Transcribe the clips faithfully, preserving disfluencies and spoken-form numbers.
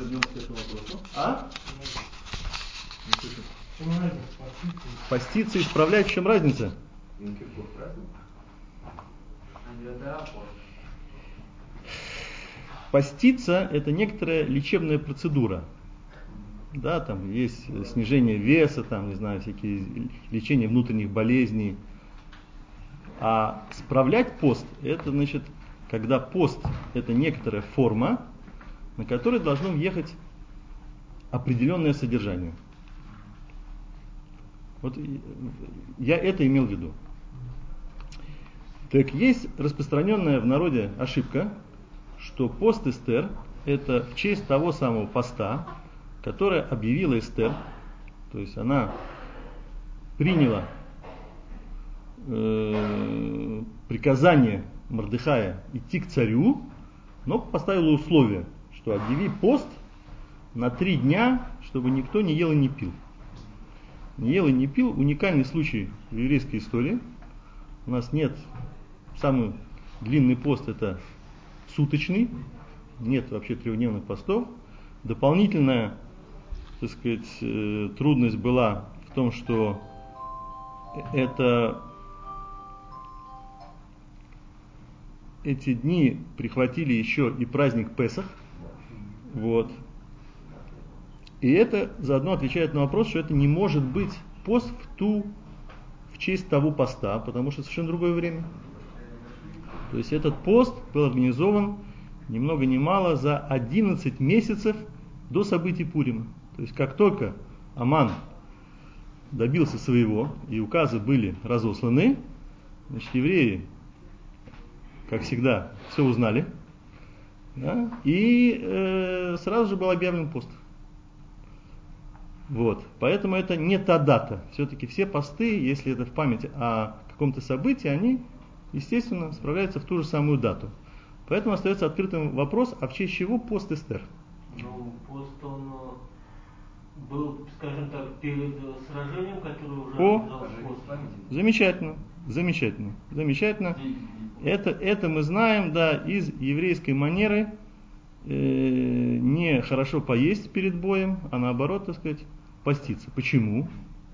вернемся к этому вопросу. А? Поститься и исправлять, в чем разница? Поститься – это некоторая лечебная процедура. Да, там есть снижение веса, там, не знаю, всякие лечение внутренних болезней. А справлять пост – это, значит, когда пост – это некоторая форма, на которой должно въехать определенное содержание. Вот я это имел в виду. Так есть распространенная в народе ошибка, что пост Эстер – это в честь того самого поста, которое объявила Эстер, то есть она приняла э, приказание Мордехая идти к царю, но поставила условие, что объяви пост на три дня, чтобы никто не ел и не пил. Не ел и не пил – уникальный случай в еврейской истории. У нас нет, самый длинный пост – это суточный, нет вообще трехдневных постов. Дополнительная, так сказать, э, трудность была в том, что это, эти дни прихватили еще и праздник Песах. Вот. И это заодно отвечает на вопрос, что это не может быть пост в ту, в честь того поста, потому что совершенно другое время. То есть этот пост был организован ни много ни мало за одиннадцать месяцев до событий Пурима. То есть как только Аман добился своего, и указы были разосланы, значит, евреи, как всегда, все узнали, да, и э, сразу же был объявлен пост. Вот. Поэтому это не та дата. Все-таки все посты, если это в память о каком-то событии, они, естественно, справляются в ту же самую дату. Поэтому остается открытым вопрос, а в честь чего пост Эстер? Ну, пост он был, скажем так, перед сражением, которое уже О, замечательно, замечательно, замечательно. Это, это мы знаем, да, из еврейской манеры э, не хорошо поесть перед боем, а наоборот, так сказать, поститься. Почему?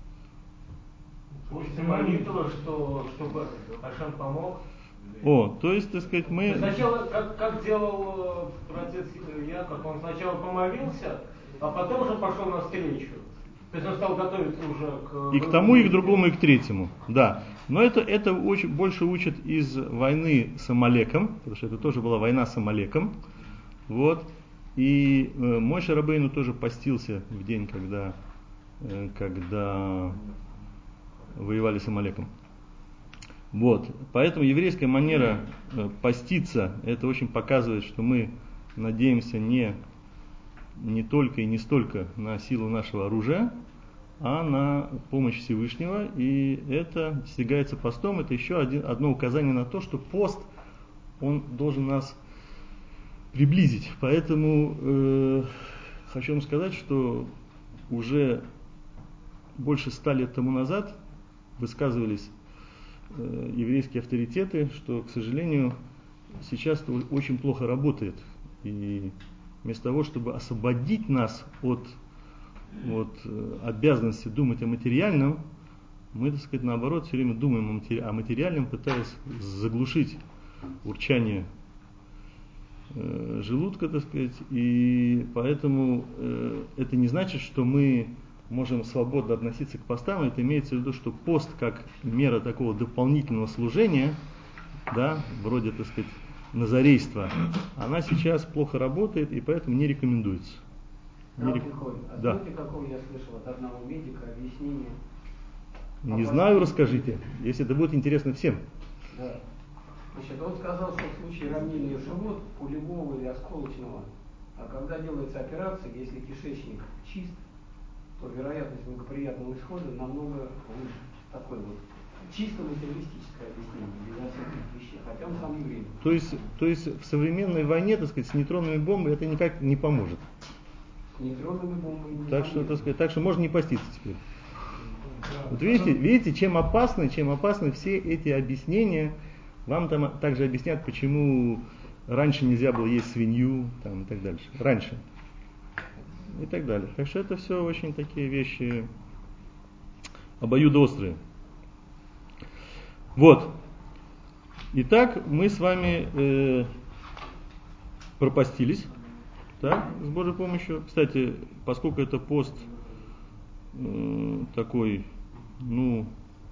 После молитвы, что, чтобы Ашем помог. О, то есть, так сказать, мы... Сначала, как, как делал братец Яков, он сначала помолился, а потом уже пошел навстречу. То есть он стал готовиться уже к... И к тому, и к другому, и к третьему, да. Но это, это очень, больше учат из войны с Амалеком, потому что это тоже была война с Амалеком. Вот. И э, Моше Рабейну тоже постился в день, когда, э, когда воевали с Амалеком. Вот. Поэтому еврейская манера э, поститься, это очень показывает, что мы надеемся не, не только и не столько на силу нашего оружия, а на помощь Всевышнего. И это достигается постом. Это еще один, одно указание на то, что пост, он должен нас приблизить. Поэтому э, хочу вам сказать, что уже больше ста лет тому назад высказывались э, еврейские авторитеты, что, к сожалению, сейчас это очень плохо работает. И вместо того, чтобы освободить нас от, от э, обязанности думать о материальном, мы, так сказать, наоборот, все время думаем о, матери- о материальном, пытаясь заглушить урчание э, желудка, так сказать. И поэтому э, это не значит, что мы можем свободно относиться к постам. Это имеется в виду, что пост как мера такого дополнительного служения, да, вроде, так сказать, назарейства, она сейчас плохо работает и поэтому не рекомендуется. Не рек... А да. знаете, какого я слышал от одного медика объяснение? Не а знаю, расскажите, если это будет интересно всем. Да. Значит, он сказал, что в случае ранения в живот, пулевого или осколочного, а когда делается операция, если кишечник чист, то вероятность благоприятного исхода намного выше. Такой вот чисто материалистическое объяснение, без всяких вещей, хотя он сам еврей. То есть, то есть в современной войне, так сказать, с нейтронными бомбами это никак не поможет. С нейтронными бомбами не так что, так сказать, так что можно не поститься теперь. Вот видите, видите, чем опасны, чем опасны все эти объяснения. Вам там также объяснят, почему раньше нельзя было есть свинью там, и так дальше. Раньше. и так далее. Так что это все очень такие вещи обоюдоострые. Вот. Итак, мы с вами э, пропастились, так, с Божьей помощью. Кстати, поскольку это пост э, такой, ну,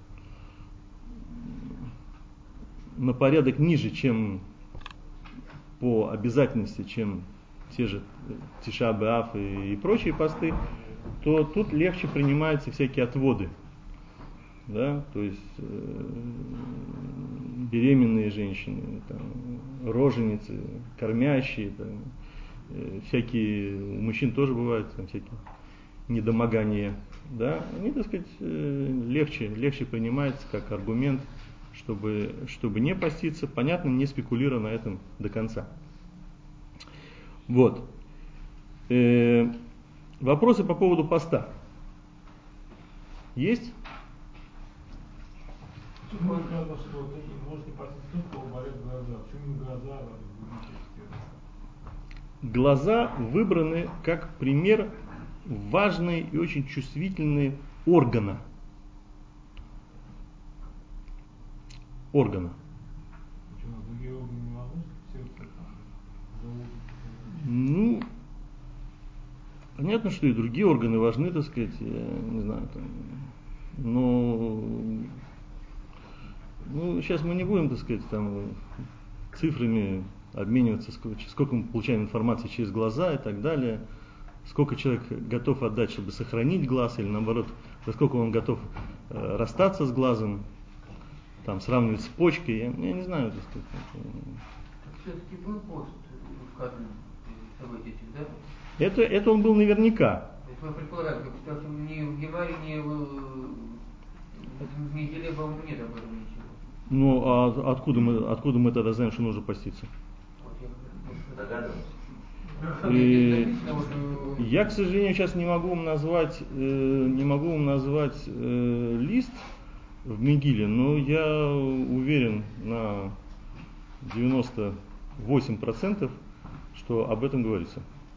на порядок ниже, чем по обязательности, чем те же Тиша Б'Ав и, и прочие посты, то тут легче принимаются всякие отводы. Да, то есть э, беременные женщины, там, роженицы, кормящие, там, э, всякие, у мужчин тоже бывают там, всякие недомогания, да, они, так сказать, э, легче, легче принимаются как аргумент, чтобы, чтобы не поститься, понятно, не спекулируя на этом до конца. Вот. Э, вопросы по поводу поста есть? Почему сказано, что ты можешь не поститься тот, у кого болят глаза? Почему глаза? Глаза выбраны как пример важной и очень чувствительной органа. Органа. Почему? Другие органы не важны? Сердце там. Ну, понятно, что и другие органы важны, так сказать, я не знаю, там, но ну, сейчас мы не будем, так сказать, там, цифрами обмениваться, сколько, сколько мы получаем информации через глаза и так далее, сколько человек готов отдать, чтобы сохранить глаз, или наоборот, за сколько он готов э, расстаться с глазом, там, сравнивать с почкой, я, я не знаю, так сказать. Все-таки был пост в каждом событии, да? Это, это он был наверняка. То есть мы предполагаем, что ни в Гемаре, ни в, в неделе, по-моему, нет об этом ничего. Ну, а откуда мы, откуда мы тогда знаем, что нужно поститься? Вот я догадываюсь. И я, к сожалению, сейчас не могу вам назвать, э, не могу вам назвать э, лист в Мегиле, но я уверен на девяносто восемь процентов, что об этом говорится.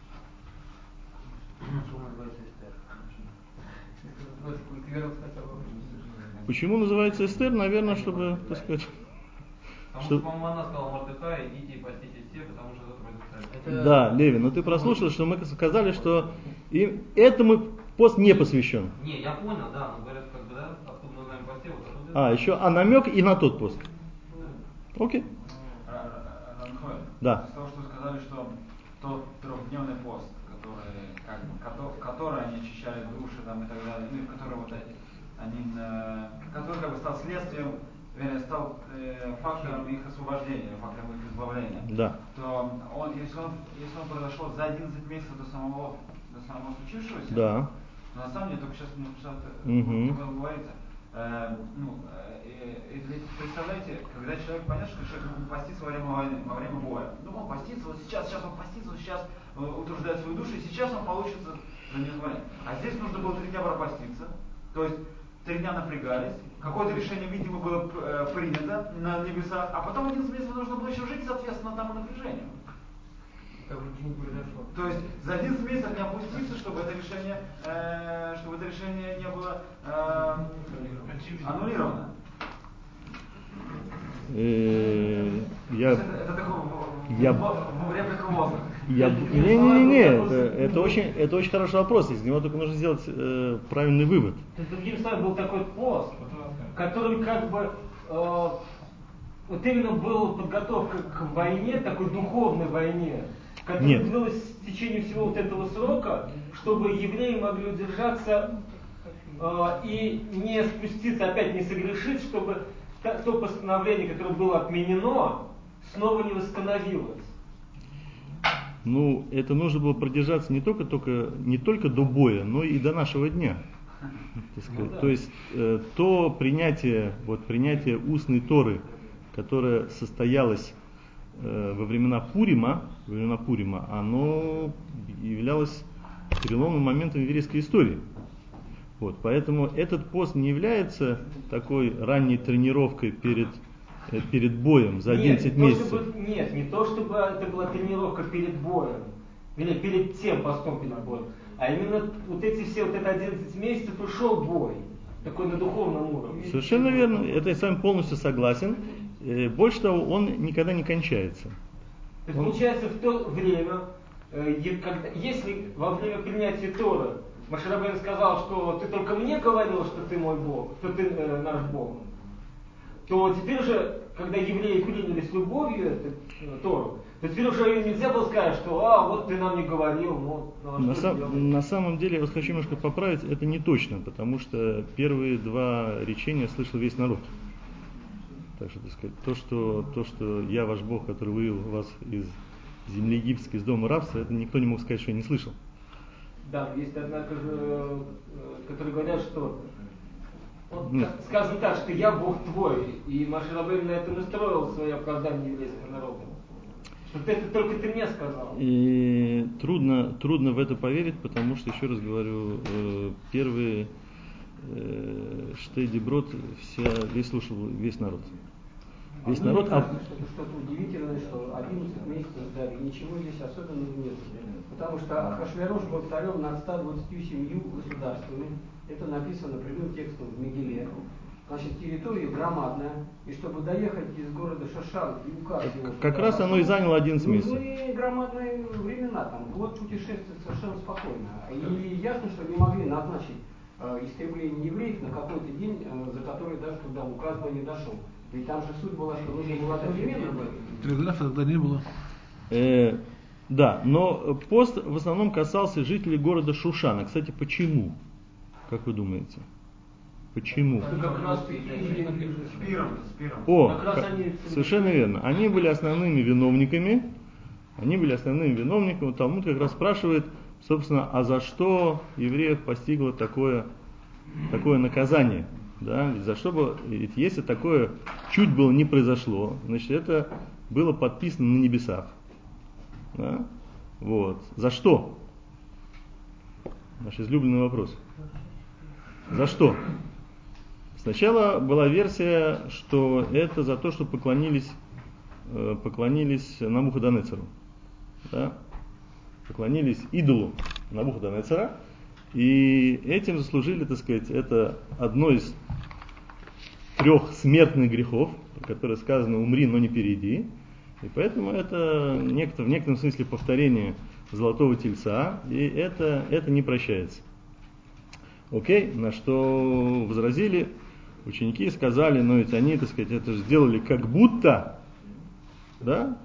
Почему называется Эстер? Наверное, чтобы, так сказать... Потому что, что, по-моему, она сказала Мордекай, идите и поститесь все, потому что это вроде царь. Да, Левин, но ты прослушал, что мы сказали, что им, этому пост не посвящен. Не, я понял, да, но говорят, как бы, да, откуда мы знаем посте, вот оттуда. А, еще, а намек и на тот пост. Окей. Ранхой, Да. из того, что вы сказали, что тот трехдневный пост, который, как бы, который, который они очищали души там, и так далее, ну, который вот эти, они, э, который как бы стал следствием, вернее, стал э, фактором их освобождения, фактором их избавления, Да. то он, если он, если он произошел за одиннадцать месяцев до самого, до самого случившегося, Да. то на самом деле только сейчас ну, что Угу. это говорится. Э, ну, э, э, представляете, когда человек, понятно, что человек может поститься во время войны, во время боя. Ну, он постится, вот сейчас, сейчас он постится, вот сейчас э, утруждает свою душу, и сейчас он получится за неизбавление. А здесь нужно было три дня пропаститься, то есть три дня напрягались, какое-то решение, видимо, было э, принято на небесах, а потом одиннадцать месяцев нужно было еще жить, соответственно, тому напряжению. Как бы ничего не произошло. То есть за одиннадцать месяцев не опуститься, чтобы это решение, э, чтобы это решение не было э, аннулировано. Э, я, Это, это такой я, реплика мозга. я, не, не, не, не, это, это очень, это очень хороший вопрос. Из него только нужно сделать э, правильный вывод. То есть, другим словом, был такой пост, который как бы э, вот именно был подготовка к войне, такой духовной войне, которая Нет. длилась в течение всего вот этого срока, чтобы евреи могли удержаться э, и не спуститься, опять не согрешить, чтобы та, то постановление, которое было отменено, снова не восстановилось. Ну, это нужно было продержаться не только, только, не только до боя, но и до нашего дня. Так сказать. Ну, да. То есть э, то принятие, вот, принятие устной Торы, которое состоялось э, во времена Пурима, во времена Пурима, оно являлось переломным моментом еврейской истории. Вот, поэтому этот пост не является такой ранней тренировкой перед, э, перед боем за одиннадцать нет, не месяцев. То, чтобы, нет, не то, чтобы это была тренировка перед боем, или перед тем постом перед боем. а именно вот эти все, вот это одиннадцать месяцев и шел бой, такой на духовном уровне. Совершенно верно, это я с вами полностью согласен. Больше того, он никогда не кончается. То есть, получается, в то время, когда, если во время принятия Торы Моше Рабейну сказал, что ты только мне говорил, что ты мой Бог, что ты э, наш Бог, то теперь же, когда евреи приняли с любовью эту э, Тору, то теперь уже им нельзя было сказать, что а, вот ты нам не говорил, ну, ну а на, что сам, на самом деле, я вас хочу немножко поправить, это не точно, потому что первые два речения слышал весь народ. Так что, так сказать, то, что, то, что я ваш Бог, который вывел вас из земли египетской, из дома рабства, это никто не мог сказать, что я не слышал. Да, есть, однако же, которые говорят, что вот, Нет. сказано так, что я Бог твой, и Моше Рабейну на этом и строил свое оправдание еврейского народа. Что это только ты мне сказал. И трудно, трудно в это поверить, потому что, еще раз говорю, первые Штей Диброд вся, весь слушал весь народ. Весь а народ. Мне кажется, что это что-то удивительное, что одиннадцать месяцев ждали, ничего здесь особенного нет. Потому что Ахашвирош был царем над ста двадцатью семью государствами. Это написано прямым текстом в Мегиле. Значит, территория громадная, и чтобы доехать из города Шошан и указ его... Как раз оно и заняло одиннадцать месяцев. Нужны громадные времена, там год путешествовать совершенно спокойно. И ясно, что не могли назначить э, истребление евреев на какой-то день, э, за который даже когда указ бы не дошел. Ведь там же суть была, что нужно было одновременно быть. Телеграфа тогда не было. Э, да, но пост в основном касался жителей города Шушана. Кстати, почему? Как вы думаете? Почему? Как раз Спиром, спиром. О, Как раз как- они- совершенно верно. Они были основными виновниками. Они были основными виновниками. Талмуд как раз спрашивает, собственно, а за что евреев постигло такое, такое наказание? Да? Ведь за что было, ведь если такое чуть было не произошло, значит это было подписано на небесах. Да? Вот. За что? Наш излюбленный вопрос. За что? Сначала была версия, что это за то, что поклонились, э, поклонились Навуходоносору. Да? Поклонились идолу Навуходоносора. И этим заслужили, так сказать, это одно из трех смертных грехов, про которые сказано «умри, но не перейди». И поэтому это некто, в некотором смысле повторение золотого тельца, и это, это не прощается. Окей, на что возразили ученики и сказали, но ведь они, так сказать, это же сделали как будто, да?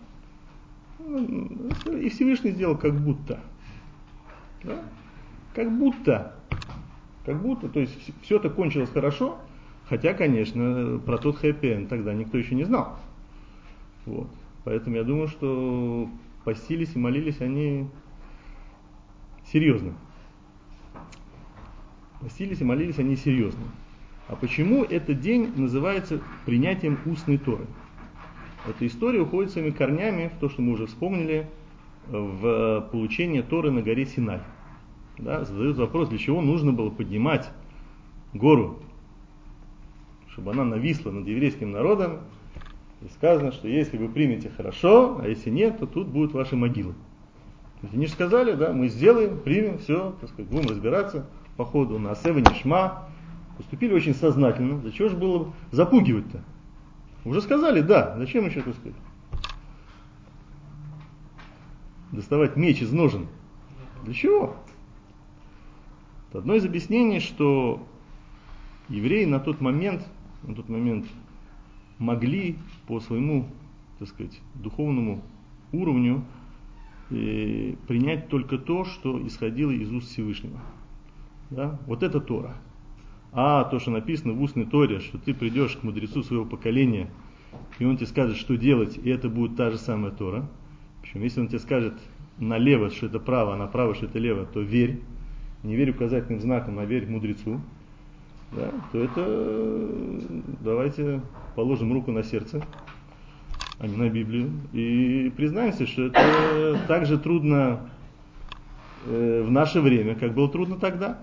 И Всевышний сделал как будто. Да? Как будто. Как будто, то есть все это кончилось хорошо, хотя, конечно, про тот хэппи-энд тогда никто еще не знал. Вот. Поэтому я думаю, что постились и молились они серьезно. Постились и молились они серьезно. А почему этот день называется принятием устной Торы? Эта история уходит своими корнями в то, что мы уже вспомнили, в получение Торы на горе Синай. Да, задают вопрос, для чего нужно было поднимать гору, чтобы она нависла над еврейским народом. И сказано, что если вы примете хорошо, а если нет, то тут будут ваши могилы. Они же сказали, да, мы сделаем, примем, все, так сказать, будем разбираться по ходу на Асева Нишма. Поступили очень сознательно. Для чего же было запугивать-то? Уже сказали, да, зачем еще, так сказать, доставать меч из ножен? Для чего? Одно из объяснений, что евреи на тот момент, на тот момент могли по своему, так сказать, духовному уровню э, принять только то, что исходило из уст Всевышнего. Да? Вот это Тора. А то, что написано в устной Торе, что ты придешь к мудрецу своего поколения, и он тебе скажет, что делать, и это будет та же самая Тора. Причем, если он тебе скажет налево, что это право, а направо, что это лево, то верь. Не верь указательным знаком, а верь мудрецу. Да, то это давайте положим руку на сердце, а не на Библию, и признаемся, что это так же трудно э, в наше время, как было трудно тогда.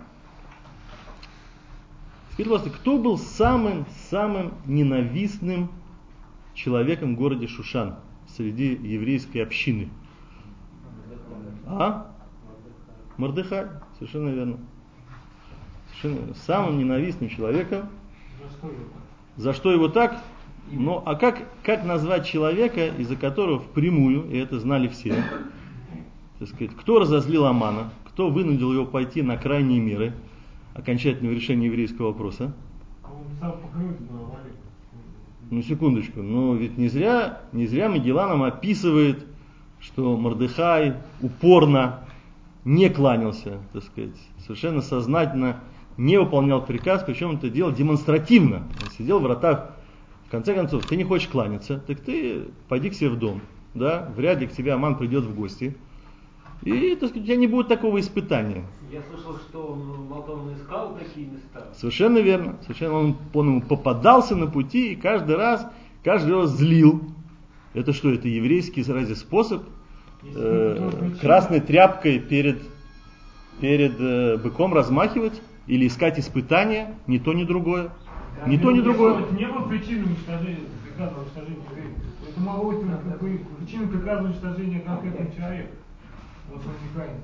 Скажите, пожалуйста, кто был самым-самым ненавистным человеком в городе Шушан среди еврейской общины? А? Мордехай, совершенно верно. Совершенно верно. Самым ненавистным человеком. За что его так? За что его так? Ну, а как, как назвать человека, из-за которого впрямую, и это знали все, так сказать, кто разозлил Амана, кто вынудил его пойти на крайние меры окончательного решения еврейского вопроса? Он сам покрылся на Амалек. Ну, секундочку, но ведь не зря, не зря Мегилла нам описывает, что Мордехай упорно не кланялся, так сказать, совершенно сознательно не выполнял приказ, причем это делал демонстративно. Он сидел в вратах. В конце концов, ты не хочешь кланяться, так ты пойди к себе в дом, да, вряд ли к тебе Аман придет в гости. И, так сказать, у тебя не будет такого испытания. Я слышал, что он Молдован искал такие места. Совершенно верно. Совершенно он, он ему попадался на пути и каждый раз, каждый раз злил. Это что, это еврейский разве способ э, красной тряпкой перед, перед э, быком размахивать или искать испытания? Ни то, ни другое. Ни не то, ни было, другое. Это не было причиной уничтожения, приказа уничтожения евреев. Это могло быть причиной приказа уничтожения конкретного человека. Вот он механизм.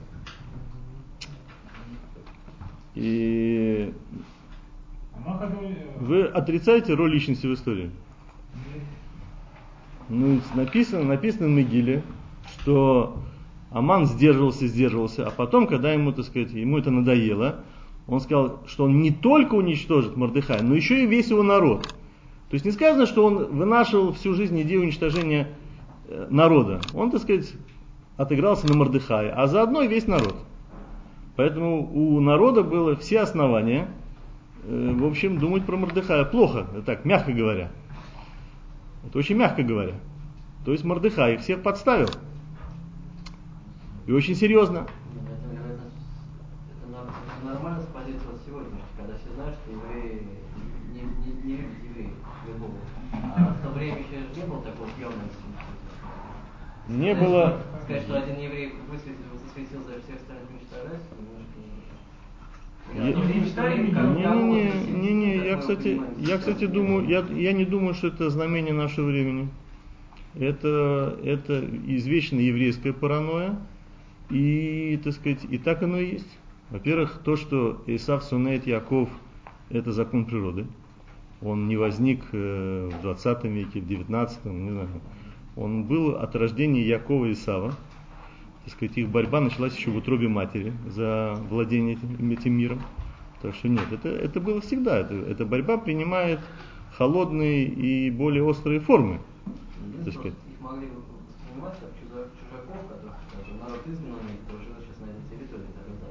И Ходил... вы отрицаете роль личности в истории? Ну, написано, написано в Мегиле, что Аман сдерживался, сдерживался, а потом, когда ему, так сказать, ему это надоело, он сказал, что он не только уничтожит Мордехая, но еще и весь его народ. То есть не сказано, что он вынашивал всю жизнь идею уничтожения народа. Он, так сказать, отыгрался на Мордехае, а заодно и весь народ. Поэтому у народа было все основания, э, в общем, думать про Мордехая плохо, так, мягко говоря. Это очень мягко говоря. То есть Мордехай их всех подставил. И очень серьезно. Нормально с позиции вот сегодня, когда все знают, что евреи не, не, не любят евреев, любого. А в то время еще не было такого съемного института. Не было. Сказать, что один еврей высветил, засветил за всех остальных немножко... Не-не-не, я, кстати, я, кстати, думаю, я, я не думаю, что это знамение нашего времени. Это, это извечная еврейская паранойя. И, так сказать, и так оно и есть. Во-первых, то, что Исав сунеет Яков, это закон природы. Он не возник в двадцатом веке, в девятнадцатом, не знаю. Он был от рождения Якова и Исава. Так сказать, их борьба началась еще в утробе матери за владение этим, этим миром. Так что нет, это, это было всегда. Это, эта борьба принимает холодные и более острые формы. Так сказать. Их могли воспринимать как чужаков, которых народ изгнанный, который живет сейчас на этой территории.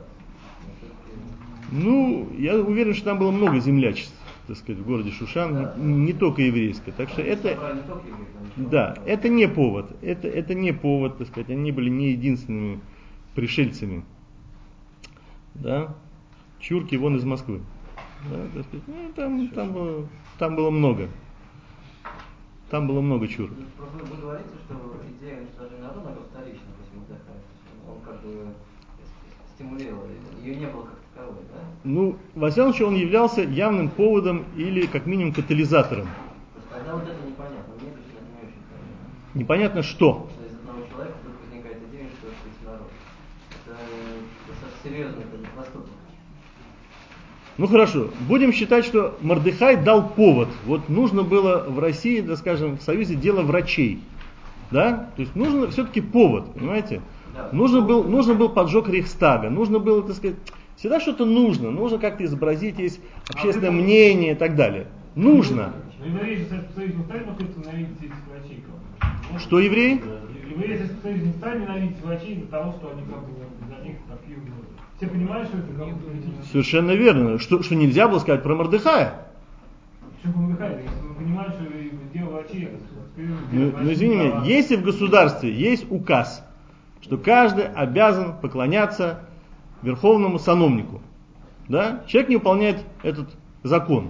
Ну, я уверен, что там было много землячеств, так сказать, в городе Шушан, да, не, не только еврейское. Так что это, да, это не повод, это, это не повод, так сказать, они были не единственными пришельцами. Да, чурки вон из Москвы. Да, так сказать, ну, там, там, было, там было много. Там было много чурок. Вы говорите, что идея уничтожения народа была вторична, после Мордехая. Он как бы стимулировал, ее не было как таковой, да? Ну, во всяком случае, он являлся явным поводом или как минимум катализатором. Тогда вот это непонятно, мне лично это не очень понятно. Непонятно что? Что из одного человека вдруг возникает идея, что это весь народ. Это достаточно серьезный поступок. Ну хорошо, будем считать, что Мордехай дал повод. Вот нужно было в России, да скажем, в Союзе дело врачей. Да? То есть нужно все-таки повод, понимаете? Да. Нужно был, нужно был поджог Рейхстага, нужно было, так сказать, всегда что-то нужно, нужно как-то изобразить, есть общественное а мнение и так далее. Нужно. Евреи Союз не стали ненавидеть этих врачей? Что евреи? Евреи Союз не стали ненавидеть врачей из-за того, что они как бы за них такие... Все понимают, что это как бы политически? Совершенно верно. Что, что нельзя было сказать про Мордехая. Почему про Мордехая? Если мы понимаем, что дело врачей... Ну, ну извини меня, если в государстве есть указ, что каждый обязан поклоняться верховному сановнику, да? Человек не выполняет этот закон.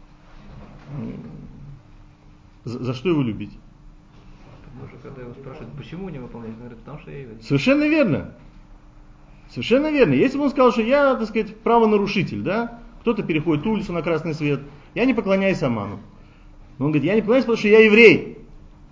За, за что его любить? Может, когда его спрашивают, почему не выполняет, говорит, потому что я еврей. Совершенно верно. Совершенно верно. Если бы он сказал, что я, так сказать, правонарушитель, да? Кто-то переходит улицу на красный свет, я не поклоняюсь Аману. Но он говорит, я не поклоняюсь, потому что я еврей.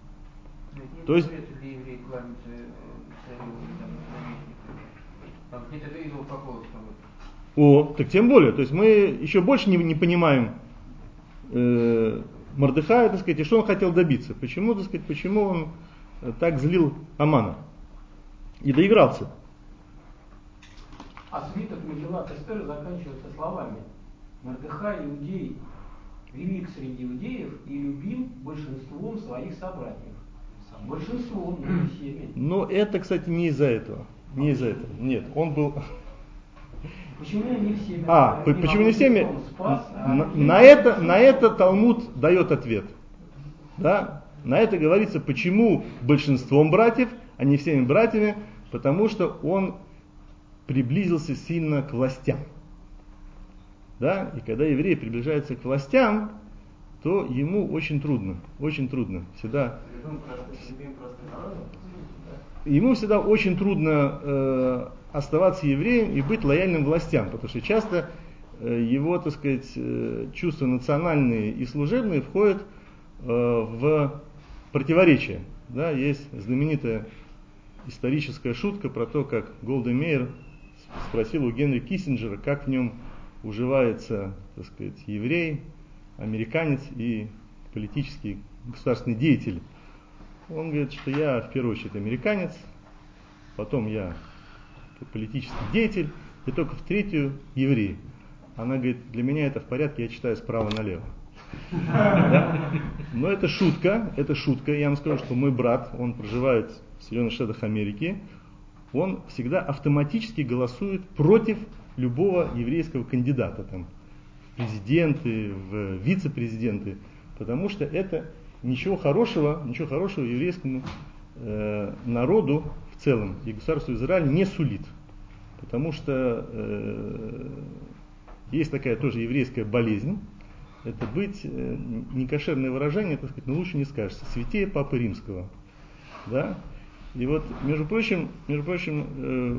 То есть... Нет, это идол какого-то. О, так тем более. То есть мы еще больше не, не понимаем э, Мордехая, так сказать, и что он хотел добиться. Почему, так сказать, почему он так злил Амана. И доигрался. А свиток Мегилат Эстер заканчивается словами: Мордехай иудей, велик среди иудеев и любим большинством своих собратьев. Большинством, но не всеми. Но это, кстати, не из-за этого. Не из-за этого. Нет, он был... Почему не всеми? А, почему не всеми? Спас, а на, на, это, на это Талмуд дает ответ. Да? На это говорится, почему большинством братьев, а не всеми братьями, потому что он приблизился сильно к властям. Да? И когда еврей приближается к властям, то ему очень трудно, очень трудно. Всегда, ему всегда очень трудно э, оставаться евреем и быть лояльным властям, потому что часто э, его, так сказать, э, чувства национальные и служебные входят э, в противоречие. Да? Есть знаменитая историческая шутка про то, как Голда Меир спросил у Генри Киссинджера, как в нем уживается, так сказать, еврей, американец и политический государственный деятель. Он говорит, что я в первую очередь американец, потом я политический деятель, и только в третью еврей. Она говорит, для меня это в порядке, я читаю справа налево. Да? Но это шутка, это шутка. Я вам скажу, что мой брат, он проживает в Соединенных Штатах Америки, он всегда автоматически голосует против любого еврейского кандидата, там, в президенты, в вице-президенты, потому что это ничего хорошего, ничего хорошего еврейскому э, народу в целом и государству Израиль не сулит. Потому что э, есть такая тоже еврейская болезнь, это быть, э, некошерное выражение, так сказать, но лучше не скажется, святее Папы Римского. Да? И вот, между прочим, между прочим, э,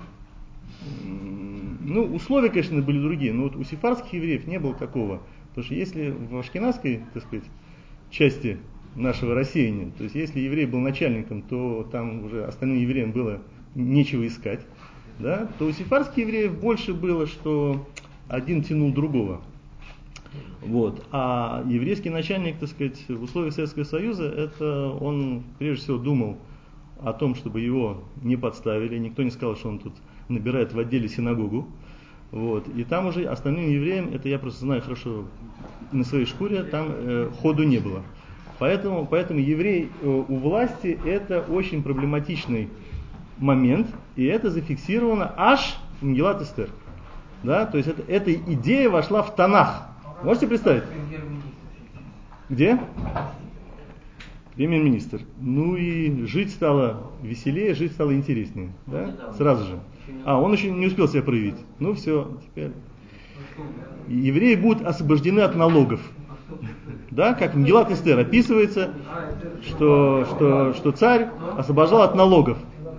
ну, условия, конечно, были другие, но вот у сефардских евреев не было такого. Потому что если в ашкеназской, так сказать, части нашего рассеяния, то есть если еврей был начальником, то там уже остальным евреям было нечего искать, да, то у сефардских евреев больше было, что один тянул другого. Вот. А еврейский начальник, так сказать, в условиях Советского Союза, это он прежде всего думал о том, чтобы его не подставили, никто не сказал, что он тут набирает в отделе синагогу. Вот. И там уже остальным евреям, это я просто знаю хорошо на своей шкуре, там э, ходу не было. Поэтому, поэтому еврей э, у власти это очень проблематичный момент, и это зафиксировано аж в Мегилат Эстер. Да? То есть это, эта идея вошла в Танах. Можете представить? Где? Премьер-министр. Ну и жить стало веселее, жить стало интереснее. Да? Сразу же. А, он еще не успел себя проявить. Ну все, теперь. Евреи будут освобождены от налогов. Да, как в Мегилат Эстер описывается, что, что, что царь освобождал от налогов.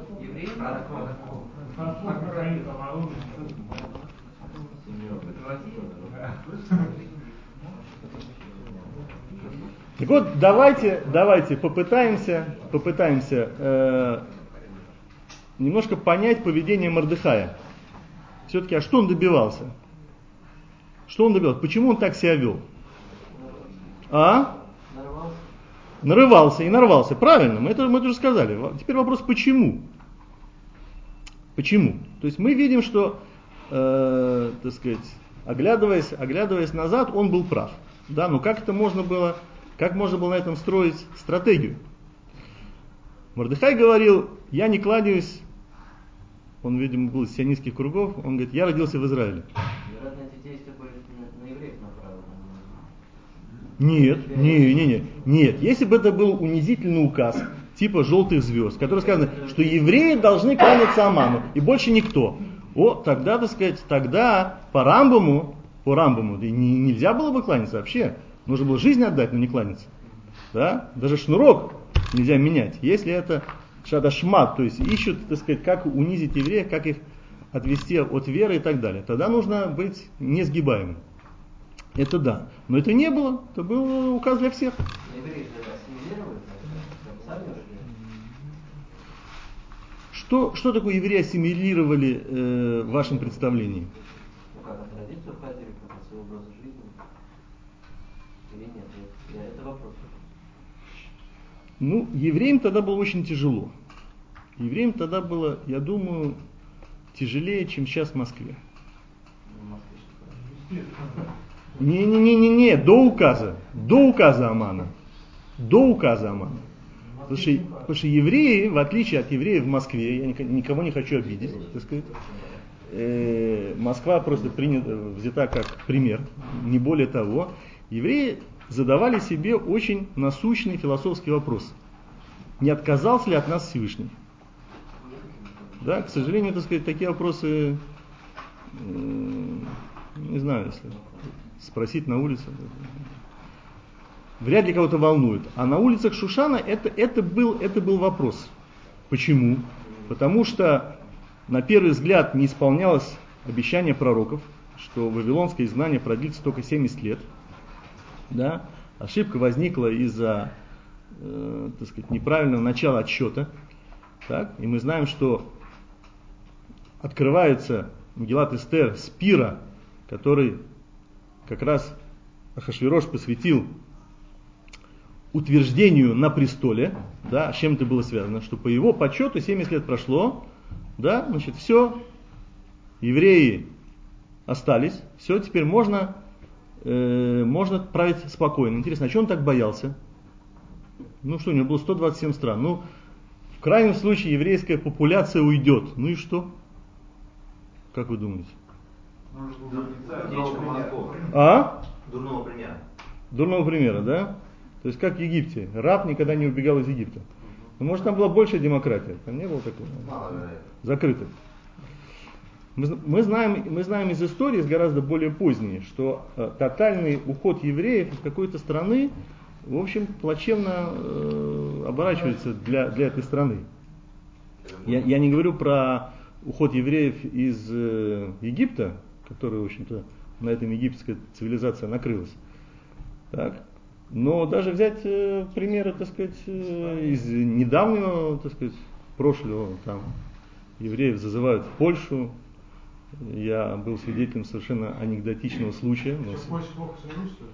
Так вот, давайте, давайте попытаемся, попытаемся э, немножко понять поведение Мордехая. Все-таки, а что он добивался? Что он добивался? Почему он так себя вел? А? Нарвался. Нарывался и нарвался. Правильно, мы это, мы это уже сказали. Теперь вопрос, почему? Почему? То есть мы видим, что, э, так сказать, оглядываясь, оглядываясь назад, он был прав. Да, но как это можно было, как можно было на этом строить стратегию? Мордехай говорил, я не кланяюсь, он, видимо, был из сионистских кругов, он говорит, я родился в Израиле. Вероятно, эти действия были на, на евреев направлены. Нет, не, не, не, нет. Если бы это был унизительный указ, типа желтых звезд, в котором сказано, что евреи должны кланяться Аману, и больше никто. О, тогда, так сказать, тогда по Рамбаму, по Рамбаму, да, не, нельзя было бы кланяться вообще. Нужно было жизнь отдать, но не кланяться. Да? Даже шнурок нельзя менять. Если это шадашмат, то есть ищут, так сказать, как унизить евреев, как их отвести от веры и так далее. Тогда нужно быть несгибаемым. Это да. Но это не было. Это был указ для всех. что, что такое евреи ассимилировали э, в вашем представлении? Ну как, от традицию входили, как от своего образа жизни? Или нет? Это, это вопрос. Ну, евреям тогда было очень тяжело. Евреям тогда было, я думаю, тяжелее, чем сейчас в Москве. Не-не-не-не-не, до указа, до указа Амана. До указа Амана. Потому что, потому что евреи, в отличие от евреев в Москве, я никого не хочу обидеть, так сказать, э, Москва просто принята, взята как пример, не более того. Евреи задавали себе очень насущный философский вопрос. Не отказался ли от нас Всевышний? Да, к сожалению, так сказать, такие вопросы, э, не знаю, если спросить на улице, вряд ли кого-то волнует. А на улицах Шушана это, это, был, это был вопрос. Почему? Потому что на первый взгляд не исполнялось обещание пророков, что вавилонское изгнание продлится только семьдесят лет. Да? Ошибка возникла из-за э, так сказать, неправильного начала отсчета. Так? И мы знаем, что открывается Мегилат Эстер с пира, который как раз Ахашвирош посвятил утверждению на престоле, да, с чем это было связано, что по его подсчету семьдесят лет прошло, да, значит, все, евреи остались, все, теперь можно, э, можно править спокойно. Интересно, а чего он так боялся? Ну что, у него было сто двадцать семь стран, ну, в крайнем случае еврейская популяция уйдет, ну и что? Как вы думаете? А? Дурного примера. Дурного примера, да? То есть как в Египте. Раб никогда не убегал из Египта. Ну, может, там была большая демократия. Там не было такого. Закрыто. Мы, мы, знаем, мы знаем из истории, из гораздо более поздней, что э, тотальный уход евреев из какой-то страны, в общем, плачевно э, оборачивается для, для этой страны. Я, я не говорю про уход евреев из э, Египта, который, в общем-то, на этом египетская цивилизация накрылась. Так. Но даже взять э, примеры, так сказать, э, из недавнего, так сказать, прошлого, там, евреев зазывают в Польшу. Я был свидетелем совершенно анекдотичного случая. Но... Польша плохо живут, что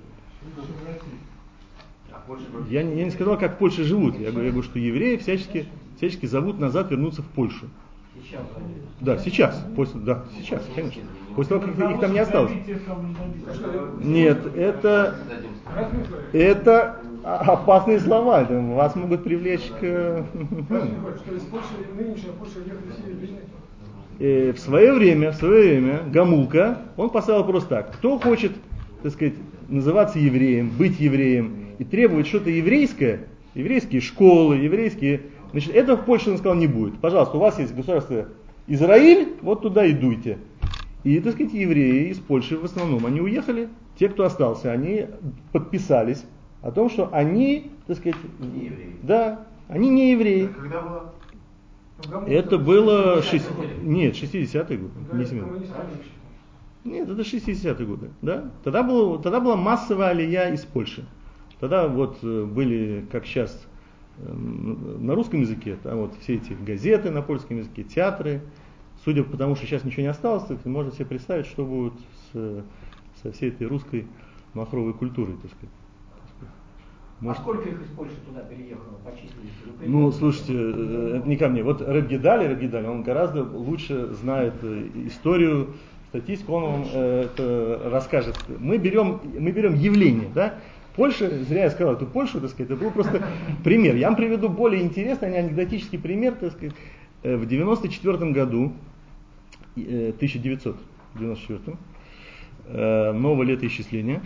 ли? Я, я не сказал, как в Польше живут. Я говорю, я говорю, что евреи всячески, всячески зовут назад вернуться в Польшу. Сейчас. Да, сейчас. После, да, сейчас, конечно. После того, как их там не осталось. Нет, это, это опасные слова. Вас могут привлечь к... Что из Польши, нынешняя Польша ехали все евреи? В свое время, в свое время Гамулка, он поставил вопрос так. Кто хочет, так сказать, называться евреем, быть евреем и требовать что-то еврейское, еврейские школы, еврейские... Значит, этого в Польше он сказал не будет. Пожалуйста, у вас есть государство Израиль, вот туда и дуйте. И, так сказать, евреи из Польши в основном, они уехали. Те, кто остался, они подписались о том, что они, так сказать... Не евреи. Да, они не евреи. Это когда было? Это было... Шесть... Нет, шестидесятые годы. Не семидесятые. Нет, это шестидесятые годы. Да? Тогда, было, тогда была массовая алия из Польши. Тогда вот были, как сейчас... на русском языке, там вот все эти газеты на польском языке, театры. Судя по тому, что сейчас ничего не осталось, можно себе представить, что будет с, со всей этой русской махровой культурой, так сказать. Может... А сколько их из Польши туда переехало по численности? Ну, слушайте, это не ко мне. Вот Реб Гедаль, Реб Гедаль, он гораздо лучше знает историю, статистику, он вам это расскажет. Мы берем, мы берем явление, да? Польша, зря я сказал эту Польшу, так сказать, это был просто пример. Я вам приведу более интересный, а не анекдотический пример, так сказать. В девяносто четвёртом году, тысяча девятьсот девяносто четвёртом, нового летоисчисления,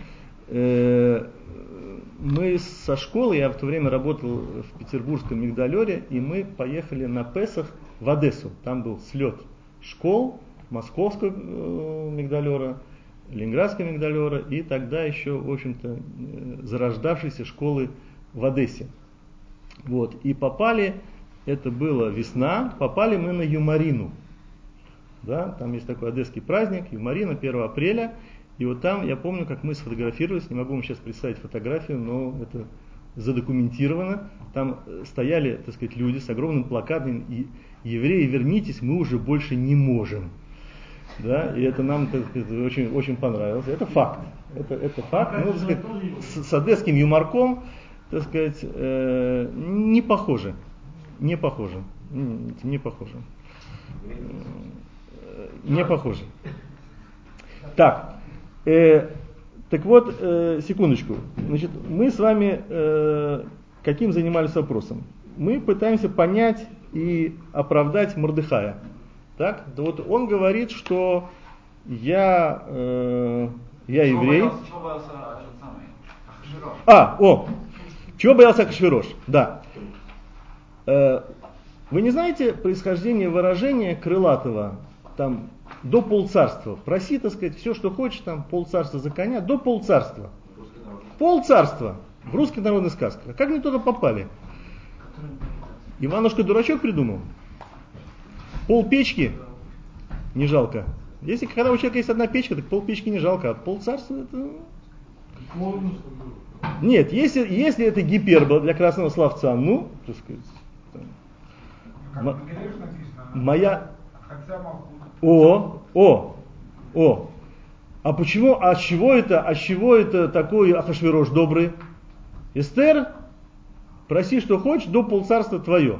мы со школы, я в то время работал в петербургском Мигдалёре, и мы поехали на Песах в Одессу. Там был слет школ московского Мигдалёра, Ленинградского Мигдалёра и тогда еще, в общем-то, зарождавшейся школы в Одессе. Вот. И попали, это была весна, попали мы на Юмарину. Да, там есть такой одесский праздник, Юмарина, первого апреля. И вот там, я помню, как мы сфотографировались, не могу вам сейчас представить фотографию, но это задокументировано. Там стояли, так сказать, люди с огромным плакатом, и евреи, вернитесь, мы уже больше не можем. Да, и это нам, так сказать, очень, очень понравилось. Это факт. Это, это факт. Ну, так сказать, с, с одесским юморком, так сказать, э, не похоже. Не похоже. Не похоже. Не похоже. Так. Э, так вот, э, секундочку. Значит, мы с вами э, каким занимались вопросом? Мы пытаемся понять и оправдать Мордехая. Так? Да вот он говорит, что я, э, я еврей. Чего боялся этот самый Ахашвирош? А, о, чего боялся Ахашвирош? Да. Э, вы не знаете происхождение выражения крылатого там до полцарства? Проси, так сказать, все, что хочешь, там полцарства за коня, до полцарства. Полцарства. В русской народной сказке. Как они туда попали? Иванушка дурачок придумал. Пол печки не жалко. Если когда у человека есть одна печка, так пол печки не жалко, а пол царства это... Нет, если, если это гипербола для красного словца, ну, так сказать, там, м- моя... О, о, о. А почему, а с чего это, а с чего это такой Ахашвирош добрый? Эстер, проси, что хочешь, до полцарства твое.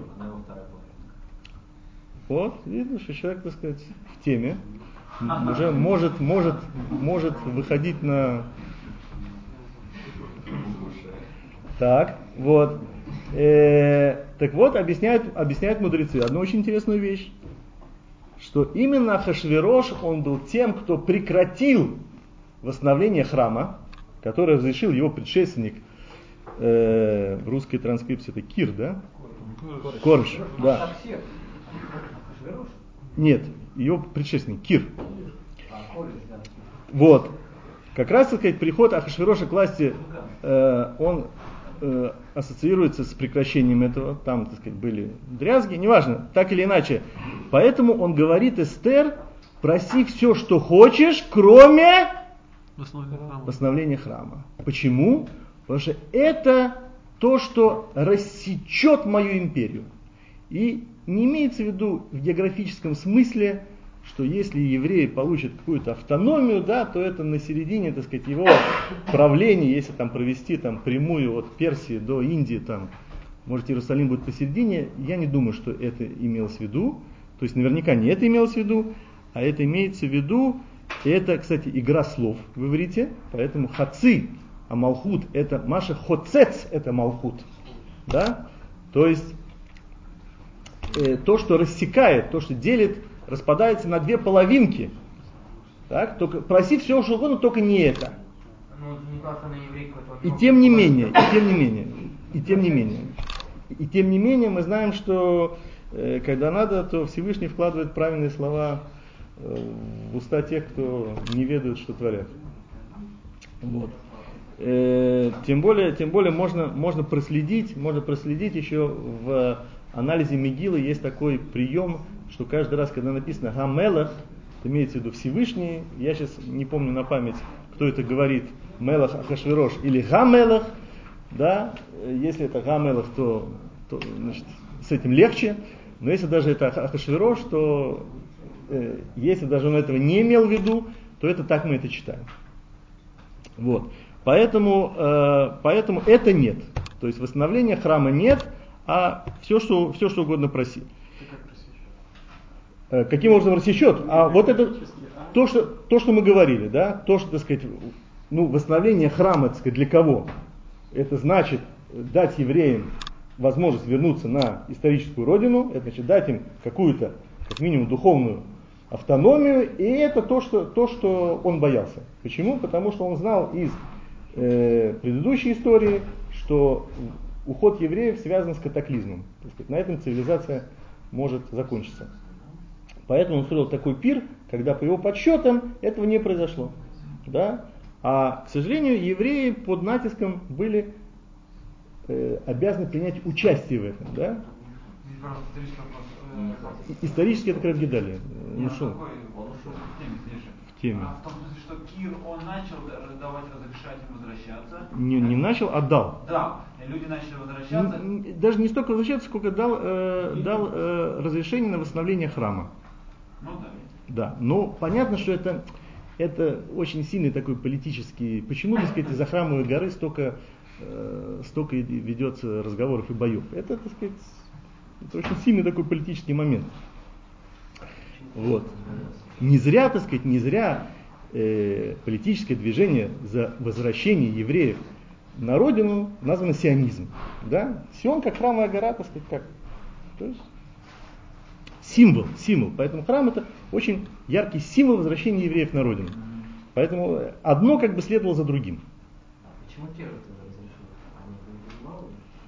Вот, видно, что человек, так сказать, в теме, уже может, может, может выходить на... Так, вот. Э, так вот, объясняют, объясняют мудрецы одну очень интересную вещь, что именно Ахашвирош, он был тем, кто прекратил восстановление храма, который разрешил его предшественник, э, в русской транскрипции это Кир, да? Корж, да. Нет, ее предшественник Кир. Вот. Как раз, так сказать, приход Ахашвироша к власти, э, он э, ассоциируется с прекращением этого. Там, так сказать, были дрязги, неважно, так или иначе. Поэтому он говорит Эстер, проси все, что хочешь, кроме восстановления храма. Почему? Потому что это то, что рассечет мою империю. И не имеется в виду в географическом смысле, что если евреи получат какую-то автономию, да, то это на середине, так сказать, его правления, если там провести там, прямую от Персии до Индии, там, может, Иерусалим будет посередине, я не думаю, что это имелось в виду. То есть наверняка не это имелось в виду, а это имеется в виду, и это, кстати, игра слов в иврите, поэтому хаци, а малхут это маша хоцец, это малхут, да, то есть э, то, что рассекает, то, что делит, распадается на две половинки, так, только проси все, что угодно, только не это. И тем не менее, и тем не менее, и тем не менее, и тем не менее мы знаем, что э, когда надо, то Всевышний вкладывает правильные слова э, в уста тех, кто не ведают, что творят. Вот. Э, тем более, тем более можно, можно проследить, можно проследить еще в анализе Мегилы есть такой прием, что каждый раз, когда написано Га-Мелах, имеется в виду Всевышний, я сейчас не помню на память, кто это говорит, Мелах Ахашвирош или Га-Мелах, да, если это Га-Мелах, то, то значит, с этим легче, но если даже это Ахашвирош, то э, если даже он этого не имел в виду, то это так мы это читаем. Вот. Поэтому, э, поэтому это нет. То есть восстановления храма нет, а все, что, все, что угодно проси. Э, каким образом рассечет? А вот это то что, то, что мы говорили, да, то, что, так сказать, ну, восстановление храма, так сказать, для кого? Это значит дать евреям возможность вернуться на историческую родину, это значит дать им какую-то, как минимум, духовную автономию, и это то, что, то, что он боялся. Почему? Потому что он знал из э, предыдущей истории, что уход евреев связан с катаклизмом. Так сказать, на этом цивилизация может закончиться. Поэтому он устроил такой пир, когда по его подсчетам этого не произошло. Да? А, к сожалению, евреи под натиском были э, обязаны принять участие в этом. Да? Исторически это как раз Гедалия. Он ушел. в теме. А в том смысле, что Кир, он начал давать разрешать им возвращаться? Не, не начал, а дал. Да, и люди начали возвращаться. Н- Даже не столько возвращаться, сколько дал, э, дал э, разрешение на восстановление храма. Ну да. Да, но понятно, что это, это очень сильный такой политический... Почему, так сказать, из-за храмовой горы столько, э, столько ведется разговоров и боев? Это, так сказать, это очень сильный такой политический момент. Вот. Не зря, так сказать, не зря э, политическое движение за возвращение евреев на родину названо сионизм. Да? Сион как храмовая гора, так сказать, как... То есть, символ, символ. Поэтому храм это очень яркий символ возвращения евреев на родину. Поэтому одно как бы следовало за другим. Почему Кир это разрешил? Они мало?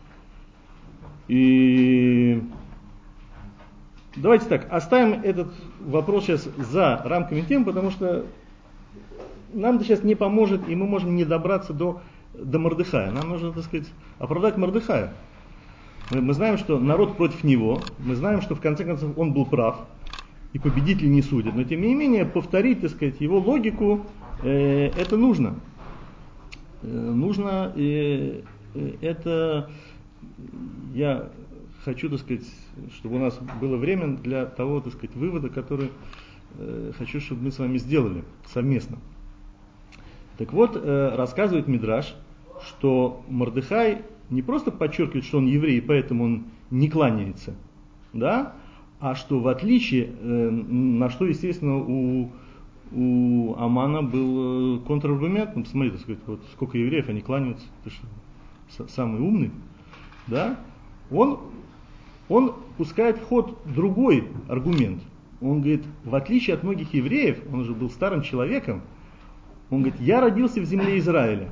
И давайте так, оставим этот вопрос сейчас за рамками темы, потому что нам это сейчас не поможет, и мы можем не добраться до, до Мордехая. Нам нужно, так сказать, оправдать Мордехая. Мы, мы знаем, что народ против него, мы знаем, что в конце концов он был прав, и победитель не судит. Но тем не менее, повторить, так сказать, его логику, э, это нужно. Э, нужно, э, э, это, я хочу, так сказать, чтобы у нас было время для того, так сказать, вывода, который э, хочу, чтобы мы с вами сделали совместно. Так вот, э, рассказывает Мидраш, что Мордехай не просто подчеркивает, что он еврей, и поэтому он не кланяется, да, а что в отличие, э, на что, естественно, у, у Амана был контраргумент, ну, посмотри, так сказать, вот сколько евреев, они кланяются, ты что, самый умный, да, он, он пускает в ход другой аргумент. Он говорит, в отличие от многих евреев, он уже был старым человеком, он говорит, я родился в земле Израиля.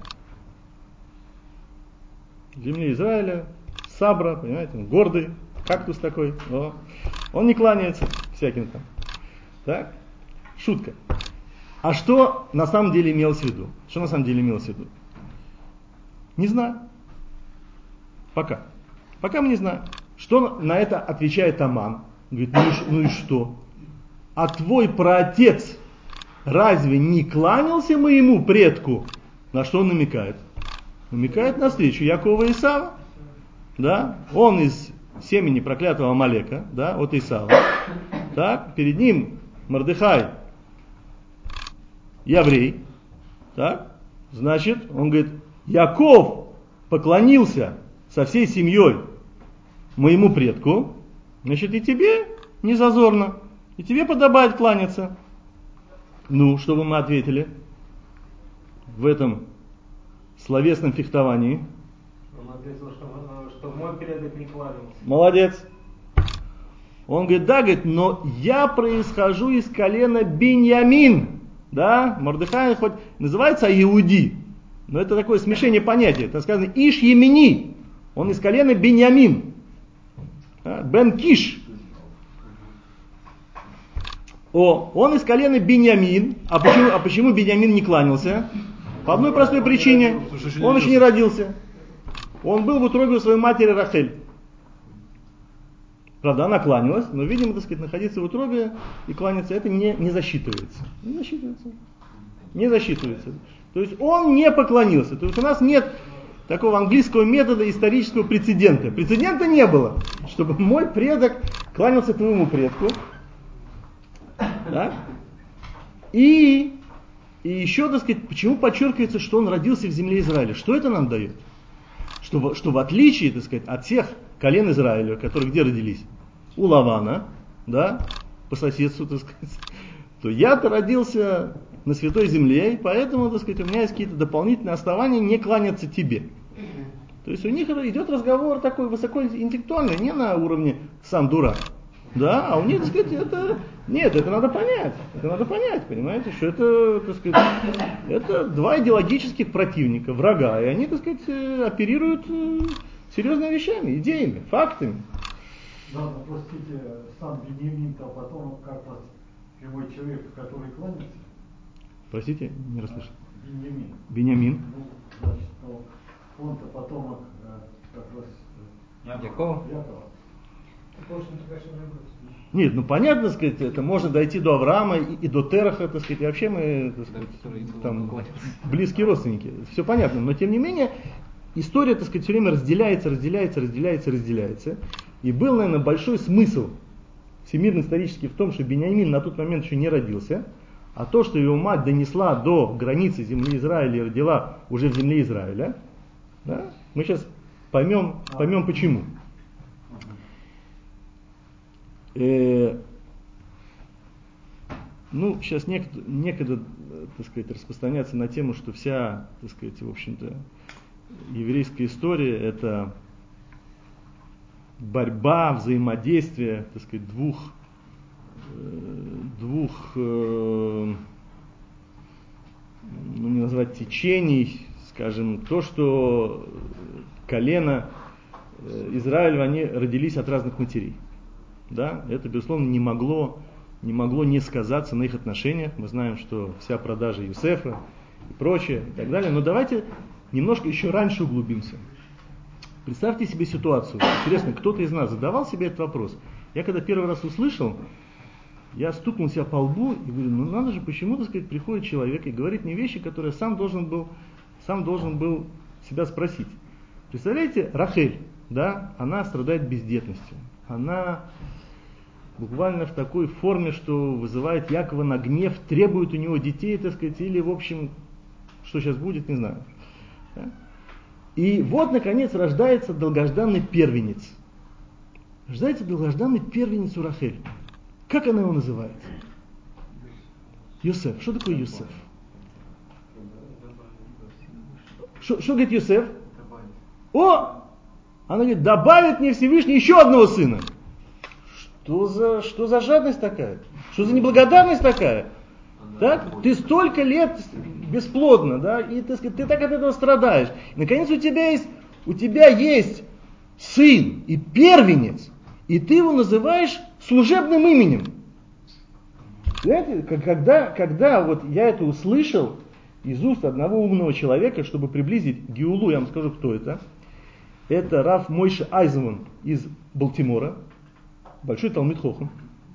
В земле Израиля, Сабра, понимаете, он гордый, кактус такой, о. Он не кланяется всяким там. Так? Шутка. А что на самом деле имелось в виду? Что на самом деле имелось в виду? Не знаю. Пока. Пока мы не знаем. Что на это отвечает Аман? Говорит, ну и, ну и что? А твой праотец разве не кланялся моему предку? На что он намекает? Намекает на встречу Якова и Исава. Да? Он из семени проклятого Амалека, да, от Исава. Так? Перед ним Мордехай еврей. Так? Значит, он говорит, Яков поклонился со всей семьей моему предку, значит и тебе не зазорно, и тебе подобает кланяться. Ну, что бы мы ответили в этом словесном фехтовании? Он ответил, что, что мой предок не кланялся. Молодец. Он говорит, да, говорит, но я происхожу из колена Биньямин. Да, Мордехай хоть называется Иуди, но это такое смешение понятий. Это сказано Иш Емини. Он из колена Биньямин. Да? Бен Киш. О, он из колена Биньямин. А почему, а почему Биньямин не кланялся? По одной простой причине. Он еще не родился. Он был в утробе у своей матери Рахель. Правда, она кланялась, но, видимо, так сказать, находиться в утробе и кланяться, это не, не засчитывается. Не засчитывается. Не засчитывается. То есть он не поклонился. То есть у нас нет такого английского метода исторического прецедента. Прецедента не было, чтобы мой предок кланялся твоему предку. Да? И, и еще, так сказать, почему подчеркивается, что он родился в земле Израиля? Что это нам дает? Что, что в отличие, так сказать, от всех колен Израиля, которые где родились? У Лавана, да, по соседству, так сказать, то я-то родился на святой земле, и поэтому, так сказать, у меня есть какие-то дополнительные основания не кланяться тебе. То есть у них идет разговор такой высокоинтеллектуальный, не на уровне сам дурак. Да, а у них, так сказать, это... Нет, это надо понять. Это надо понять, понимаете, что это, так сказать, это два идеологических противника, врага, и они, так сказать, оперируют серьезными вещами, идеями, фактами. Да, но простите, сам Беньямин-то потом как раз прямой человек, который кланяется. Простите, не расслышал. Беньямин. Беньямин. Ну, значит, он-то потомок как раз Якова. Якова. Нет, ну понятно, так сказать, это можно дойти до Авраама и, и до Тераха, так сказать, и вообще мы, так сказать, там, близкие родственники. Все понятно, но тем не менее, история, так сказать, все время разделяется, разделяется, разделяется, разделяется. И был, наверное, большой смысл всемирно-исторический в том, что Биньямин на тот момент еще не родился, а то, что его мать донесла до границы земли Израиля и родила уже в земле Израиля, да, мы сейчас поймем, поймем почему. Э, ну, сейчас некогда, некогда, так сказать, распространяться на тему, что вся, так сказать, в общем-то, еврейская история — это борьба, взаимодействие, так сказать, двух, э, двух, э, ну, не назвать течений, скажем, то, что колено э, Израиля, они родились от разных матерей. Да, это, безусловно, не могло, не могло не сказаться на их отношениях. Мы знаем, что вся продажа Юсефа и прочее, и так далее. Но давайте немножко еще раньше углубимся. Представьте себе ситуацию. Интересно, кто-то из нас задавал себе этот вопрос? Я когда первый раз услышал, я стукнул себя по лбу и говорю, ну надо же, почему, так сказать, приходит человек и говорит мне вещи, которые сам должен был, сам должен был себя спросить. Представляете, Рахель, да, она страдает бездетностью. Она буквально в такой форме, что вызывает Якова на гнев, требует у него детей, так сказать, или, в общем, что сейчас будет, не знаю. Да? И вот, наконец, рождается долгожданный первенец. Рождается долгожданный первенец у Рахель. Как она его называет? Йосеф. Что такое Йосеф? Что, что говорит Йосеф? О! Она говорит, добавит мне Всевышний еще одного сына. Что за, что за жадность такая? Что за неблагодарность такая? Так? Ты столько лет бесплодно, да, и ты, ты так от этого страдаешь. И, наконец у тебя есть, у тебя есть сын и первенец, и ты его называешь служебным именем. Знаете, когда, когда вот я это услышал из уст одного умного человека, чтобы приблизить Геулу, я вам скажу, кто это. Это Рав Мойше Айзман из Балтимора, большой талмид хохам.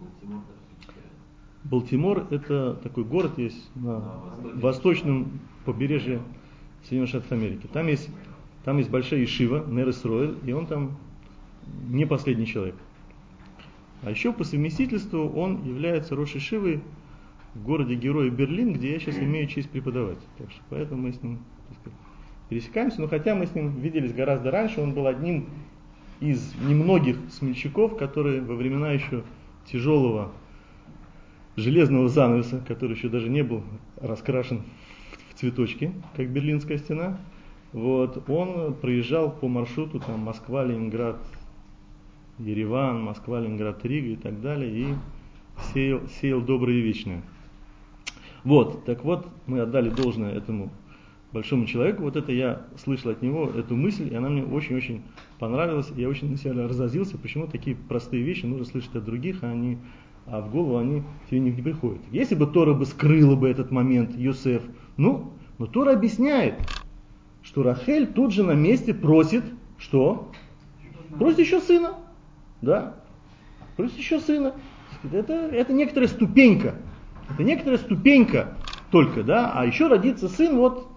Балтимор — это такой город есть на восточном побережье Соединенных Штатов Америки. Там есть, там есть большая ешива, Нер Исроэль, и он там не последний человек. А еще по совместительству он является рош ешивой в городе-герое Берлин, где я сейчас имею честь преподавать. Так что поэтому мы с ним, так сказать, пересекаемся. Но хотя мы с ним виделись гораздо раньше, он был одним из немногих смельчаков, которые во времена еще тяжелого железного занавеса, который еще даже не был раскрашен в цветочки, как Берлинская стена, вот, он проезжал по маршруту там, Москва, Ленинград, Ереван, Москва, Ленинград, Рига и так далее, и сеял, сеял доброе и вечное. Вот, так вот, мы отдали должное этому большому человеку, вот это я слышал от него, эту мысль, и она мне очень-очень понравилась, и я очень на себя разозлился, почему такие простые вещи нужно слышать от других, а, они, а в голову они тебе не, не приходят. Если бы Тора бы скрыла бы этот момент, Йосеф, ну, но Тора объясняет, что Рахель тут же на месте просит, что? Просит еще сына, да, просит еще сына. Это, это некоторая ступенька, это некоторая ступенька только, да, а еще родится сын, вот,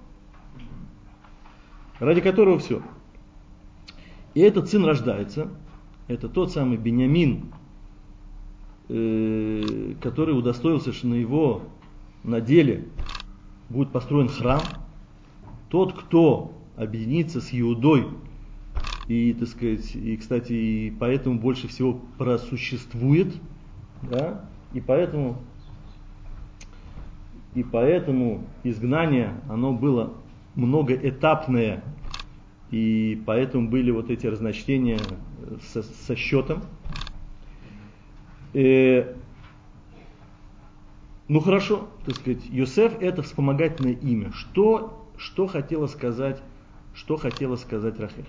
ради которого все. И этот сын рождается, это тот самый Биньямин, э, который удостоился, что на его наделе будет построен храм. Тот, кто объединится с Иудой, и, так сказать, и, кстати, и поэтому больше всего просуществует, да, и поэтому, и поэтому изгнание, оно было многоэтапное, и поэтому были вот эти разночтения со, со счетом. Э, ну хорошо, так сказать, Йосеф — это вспомогательное имя. Что, что хотела сказать, что хотела сказать Рахель?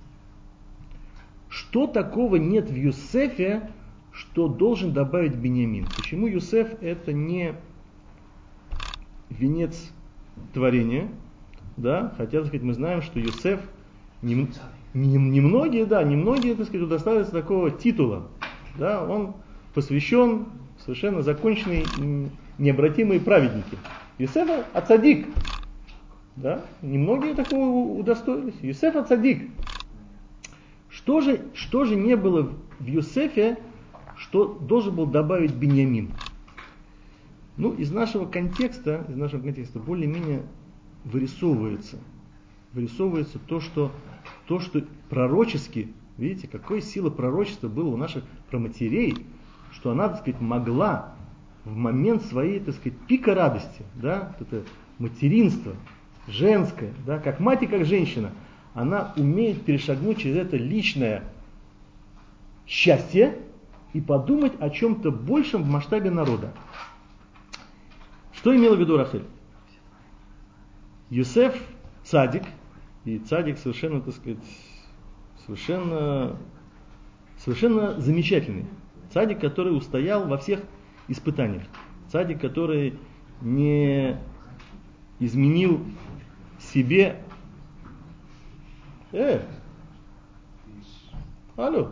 Что такого нет в Йосефе, что должен добавить Биньямин? Почему Йосеф — это не венец творения? Да? Хотя, так сказать, мы знаем, что Йосеф, немногие, не, не да, немногие, так сказать, удостаиваются такого титула. Да, он посвящен совершенно законченной, необратимые праведники. Йосеф ацадик. Да? Немногие такого удостоились. Йосеф ацадик. Что же, что же не было в Йосефе, что должен был добавить Биньямин? Ну, из нашего контекста, из нашего контекста более-менее вырисовывается, вырисовывается то, что, то, что пророчески, видите, какой сила пророчества было у наших праматерей, что она, так сказать, могла в момент своей, так сказать, пика радости, да, это материнство женское, да, как мать и как женщина, она умеет перешагнуть через это личное счастье и подумать о чем-то большем в масштабе народа. Что имела в виду Рахель? Йосеф цадик, и цадик совершенно, так сказать, совершенно, совершенно замечательный. Цадик, который устоял во всех испытаниях. Цадик, который не изменил себе... Э, алло.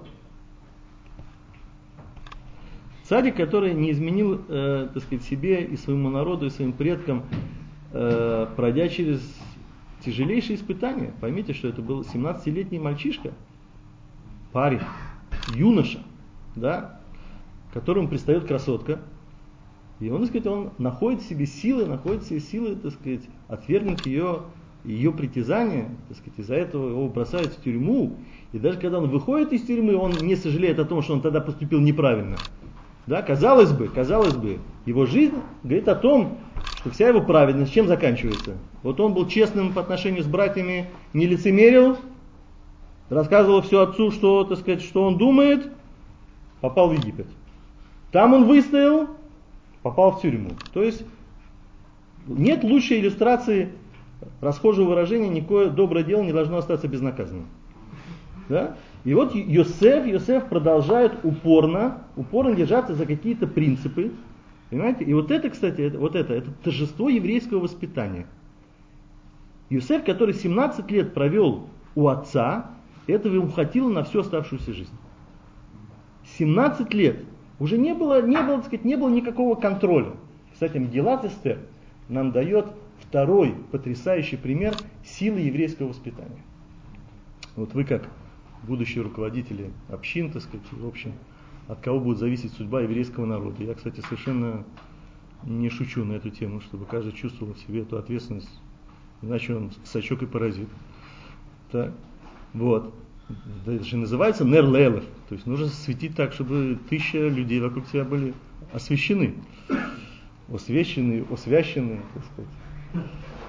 Цадик, который не изменил, э, так сказать, себе и своему народу, и своим предкам, э, пройдя через тяжелейшие испытания. Поймите, что это был семнадцатилетний мальчишка, парень, юноша, да, которому предстает красотка. И он, так сказать, он находит в себе силы, находит в себе силы, так сказать, отвергнуть ее, ее притязания, так сказать, из-за этого его бросают в тюрьму. И даже когда он выходит из тюрьмы, он не сожалеет о том, что он тогда поступил неправильно. Да, казалось бы, казалось бы, его жизнь говорит о том, что вся его праведность чем заканчивается. Вот он был честным по отношению с братьями, не лицемерил, рассказывал все отцу, что, так сказать, что он думает, попал в Египет. Там он выстоял, попал в тюрьму. То есть нет лучшей иллюстрации расхожего выражения: никакое доброе дело не должно остаться безнаказанным. Да? И вот Йосеф, Йосеф продолжает упорно, упорно держаться за какие-то принципы. Понимаете? И вот это, кстати, это, вот это, это торжество еврейского воспитания. Йосеф, который семнадцать лет провел у отца, этого ему хватило на всю оставшуюся жизнь. семнадцать лет. Уже не было, не было, так сказать, не было никакого контроля. Кстати, Мегилат Эстер нам дает второй потрясающий пример силы еврейского воспитания. Вот вы как будущие руководители общин, так сказать, в общем, от кого будет зависеть судьба еврейского народа. Я, кстати, совершенно не шучу на эту тему, чтобы каждый чувствовал в себе эту ответственность, иначе он сачок и паразит. Так, вот. Это же называется нер леэлев, то есть нужно светить так, чтобы тысяча людей вокруг тебя были освящены, освящены, освящены, так сказать.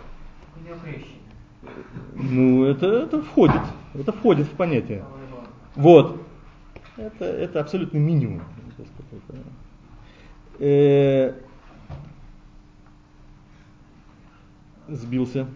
Ну, это, это входит, это входит в понятие. Вот. Это, это абсолютно минимум. Э, сбился.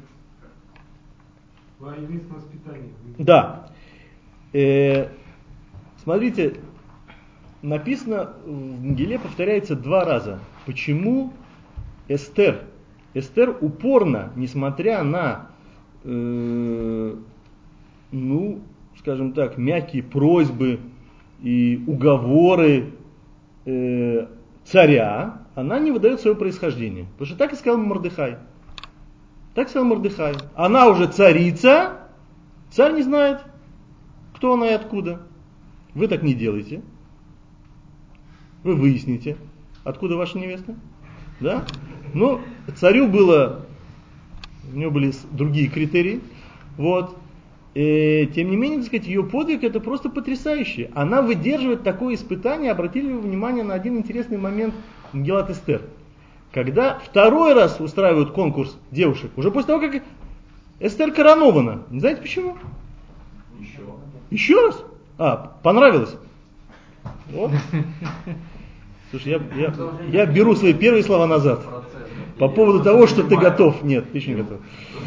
О еврейском воспитании. Да. Э, смотрите, написано в Мегиле, повторяется два раза. Почему Эстер? Эстер упорно, несмотря на э, ну, скажем так, мягкие просьбы и уговоры э, царя, она не выдает свое происхождение. Потому что так и сказал Мордехай. Так сказал Мордехай. Она уже царица, царь не знает, кто она и откуда. Вы так не делаете. Вы выясните, откуда ваша невеста. Да? Но царю было, у него были другие критерии. Вот. И, тем не менее, так сказать, ее подвиг это просто потрясающе. Она выдерживает такое испытание. Обратили вы внимание на один интересный момент Мегилат Эстер. Когда второй раз устраивают конкурс девушек, уже после того, как Эстер коронована. Не знаете почему? Еще. Еще раз? А, понравилось? Вот. Слушай, я, я, я беру свои первые слова назад. По поводу того, что ты готов. Нет, ты еще не готов.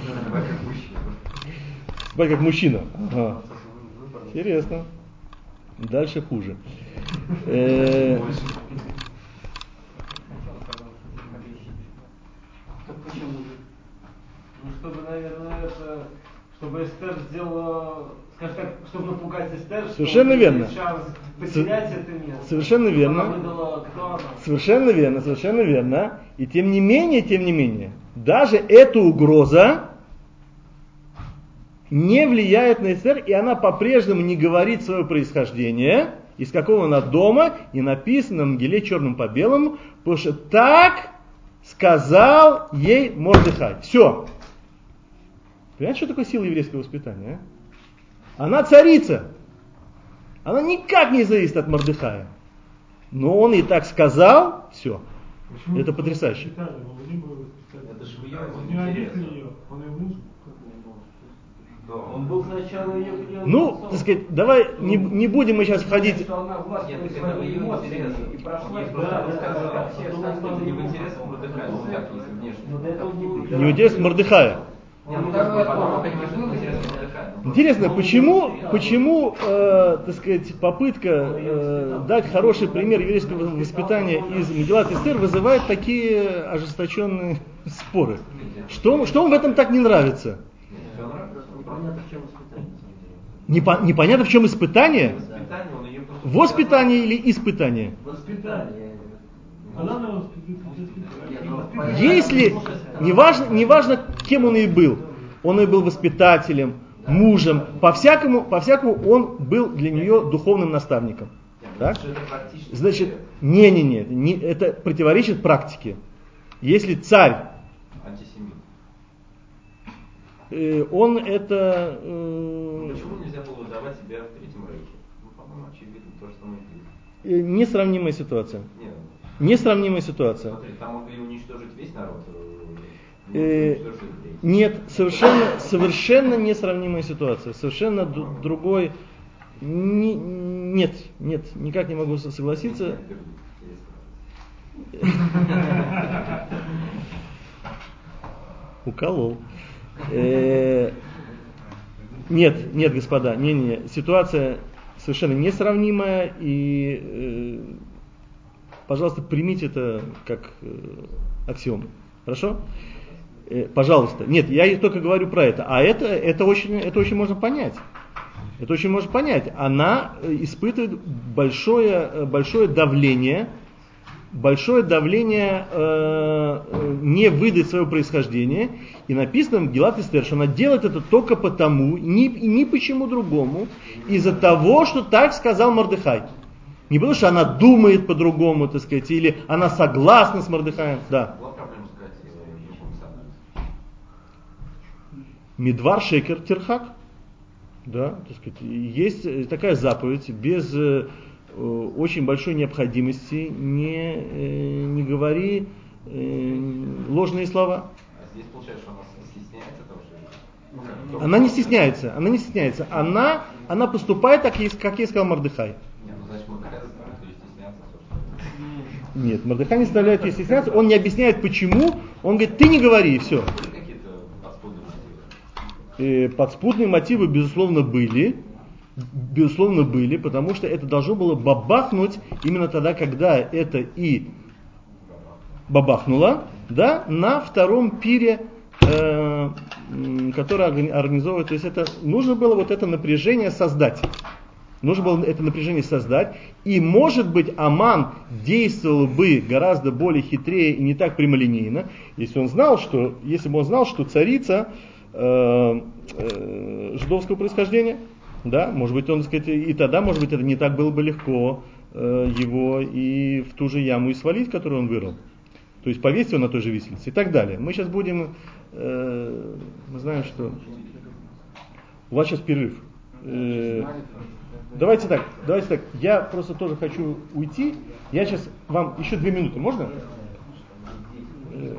Спать как мужчина. Ага. Интересно. Дальше хуже. Э... Ну, чтобы, наверное, это, чтобы Эстер сделала, скажем так, чтобы напугать Эстер, Совершенно что верно. шанс потерять С- это место. Совершенно верно. Она выдала, кто она. Совершенно верно, совершенно верно. И тем не менее, тем не менее, даже эта угроза не влияет на Эстер, и она по-прежнему не говорит свое происхождение, из какого она дома, и написано на Мегиле черным по белому, потому что так сказал ей Мордехай. Все. Понимаете, что такое сила еврейского воспитания? А? Она царица. Она никак не зависит от Мордехая. Но он и так сказал, все. Почему Это потрясающе. Это же он не родитель ее, он ее муж. Он был сначала ее ее Ну, отцом. так сказать, давай не, не будем мы сейчас входить. Что она властвует своими эмоциями и прошла все Это не в интересах Мордехая, ну так, если внешне. Не в интересах Мордехая. Не, ну второй отпор, конечно, в интересах Мордехая. Интересно, почему, почему э, так сказать, попытка э, дать хороший пример еврейского воспитания из Мегилат Эстер вызывает такие ожесточенные споры? Что, что вам в этом так не нравится? Непонятно, в чем испытание. Непо- непонятно, в чем испытание? Воспитание, он ее просто... Воспитание или испытание? Воспитание. Она на воспитание. Если, неважно, неважно, кем он и был, он и был воспитателем, мужем, по-всякому, по-всякому он был для нее духовным наставником. Так? Значит, не-не-не, не, это противоречит практике. Если царь, Антисемит. э, он это... э, Почему нельзя было выдавать себя в Третьем Рейхе? Ну, по-моему, очевидно, то, что мы видим. э, несравнимая ситуация. Нет, Несравнимая ситуация. смотри, там могли уничтожить весь народ. э, Э, уничтожить евреев. Нет, совершенно, совершенно несравнимая ситуация, совершенно д- другой. Не- нет, нет, никак не могу со- согласиться. Уколол. Э, Нет, нет, господа, не, не, не. Ситуация совершенно несравнимая, и, э, пожалуйста, примите это как э, аксиому. Хорошо? Э, пожалуйста. Нет, я только говорю про это. А это, это, очень, это очень можно понять. Это очень можно понять. Она испытывает большое, большое давление, большое давление э, не выдать свое происхождение. И написано в Мегилат Эстер, что она делает это только потому, ни, ни почему другому, из-за того, что так сказал Мордехай. Не потому, что она думает по-другому, так сказать, или она согласна с Мордехаем. Да. Была проблема сказать другому саду. Мидвар шекер тирхак. Да, так сказать, есть такая заповедь, без э, очень большой необходимости не, э, не говори э, ложные слова. А здесь получается, что она стесняется того, что... Ну, как, Она не стесняется, она не стесняется. Она, она поступает так, как ей сказал Мордехай. Нет, ну значит, Мордехай заставляет ее стесняться, собственно. Нет, Мордехай не заставляет ей стесняться, он не объясняет почему, он говорит, ты не говори, и все. Были какие-то подспудные мотивы? Э, подспудные мотивы, безусловно, были. Безусловно, были, потому что это должно было бабахнуть именно тогда, когда это и бабахнуло, да, на втором пире, э, который организовывает. То есть это нужно было вот это напряжение создать. Нужно было это напряжение создать. И, может быть, Аман действовал бы гораздо более хитрее и не так прямолинейно, если он знал, что, если бы он знал, что царица э, э, жидовского происхождения, да, может быть, он, так сказать, и тогда, может быть, это не так было бы легко э, его и в ту же яму и свалить, которую он вырыл. То есть повесить его на той же виселице и так далее. Мы сейчас будем, э, мы знаем, что у вас сейчас перерыв. Э, давайте так, давайте так. Я просто тоже хочу уйти. Я сейчас вам еще две минуты, можно? Э,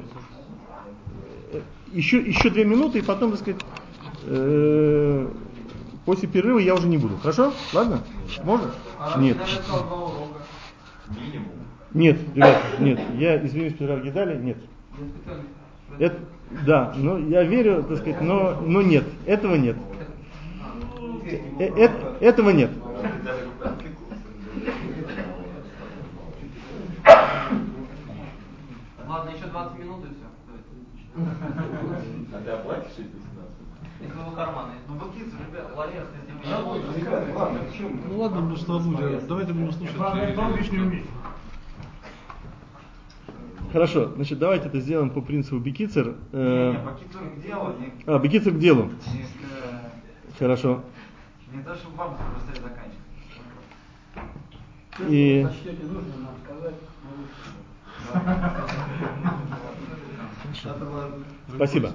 еще, еще две минуты, и потом, так сказать, э, после перерыва я уже не буду. Хорошо? Ладно? Можно? Нет. Минимум. Нет, ребят, нет. Я извинюсь, Петр Гидали, нет. Это, да, но я верю, так сказать, но, но нет. Этого нет. Э, э, этого нет. Ладно, еще двадцать минут и все. А ты оплатишь эти восемнадцать? Из моего кармана. Ну, Бакицер, ребята, ларец, если вы... Ну ладно, ну что будем, давайте будем слушать. Хорошо, значит, давайте это сделаем по принципу Бекицер. Не, Бакицер к делу. А, Бекицер к делу. Не к... Хорошо. Не то, чтобы вам быстрее заканчивать. И... Сочтете нужно нам сказать. Спасибо.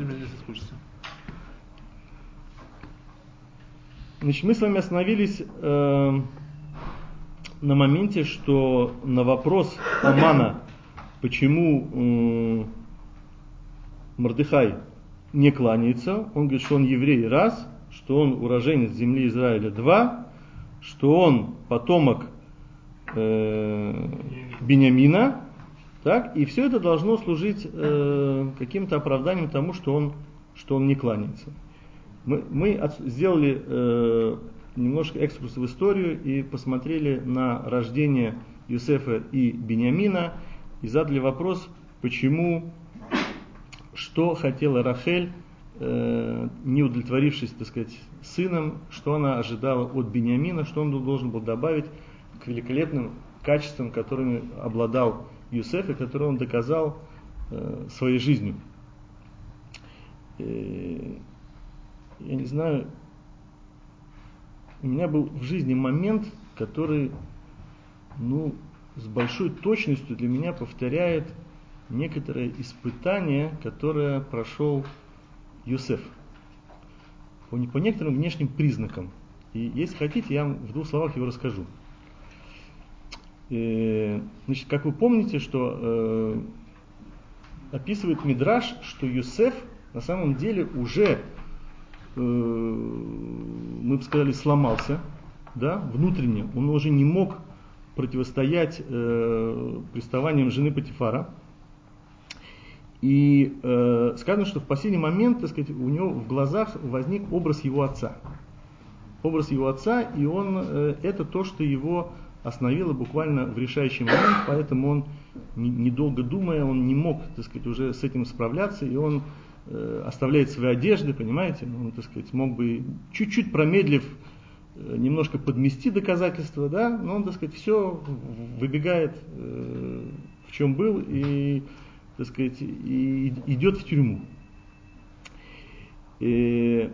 Значит, мы с вами остановились э, на моменте, что на вопрос Амана, почему э, Мордехай не кланяется, он говорит, что он еврей раз, что он уроженец земли Израиля два, что он потомок э, Биньямина, так, и все это должно служить э, каким-то оправданием тому, что он, что он не кланяется. Мы, мы от, сделали э, немножко экскурс в историю и посмотрели на рождение Юсефа и Биньямина и задали вопрос, почему, что хотела Рахель, э, не удовлетворившись, так сказать, сыном, что она ожидала от Биньямина, что он должен был добавить к великолепным качествам, которыми обладал Юсеф, и которые он доказал э, своей жизнью. Э, я не знаю, у меня был в жизни момент, который, ну, с большой точностью для меня повторяет некоторое испытание, которое прошел Юсеф. По, по некоторым внешним признакам. И если хотите, я вам в двух словах его расскажу. Э, значит, как вы помните, что э, описывает Мидраш, что Юсеф на самом деле уже, э, мы бы сказали, сломался, да, внутренне. Он уже не мог противостоять э, приставаниям жены Потифара. И э, сказано, что в последний момент, так сказать, у него в глазах возник образ его отца. Образ его отца, и он, э, это то, что его остановило буквально в решающий момент, поэтому он, недолго думая, он не мог, так сказать, уже с этим справляться, и он э, оставляет свои одежды, понимаете, он, так сказать, мог бы, чуть-чуть промедлив, э, немножко подмести доказательства, да, но он, так сказать, все выбегает, э, в чем был, и, так сказать, и идет в тюрьму. И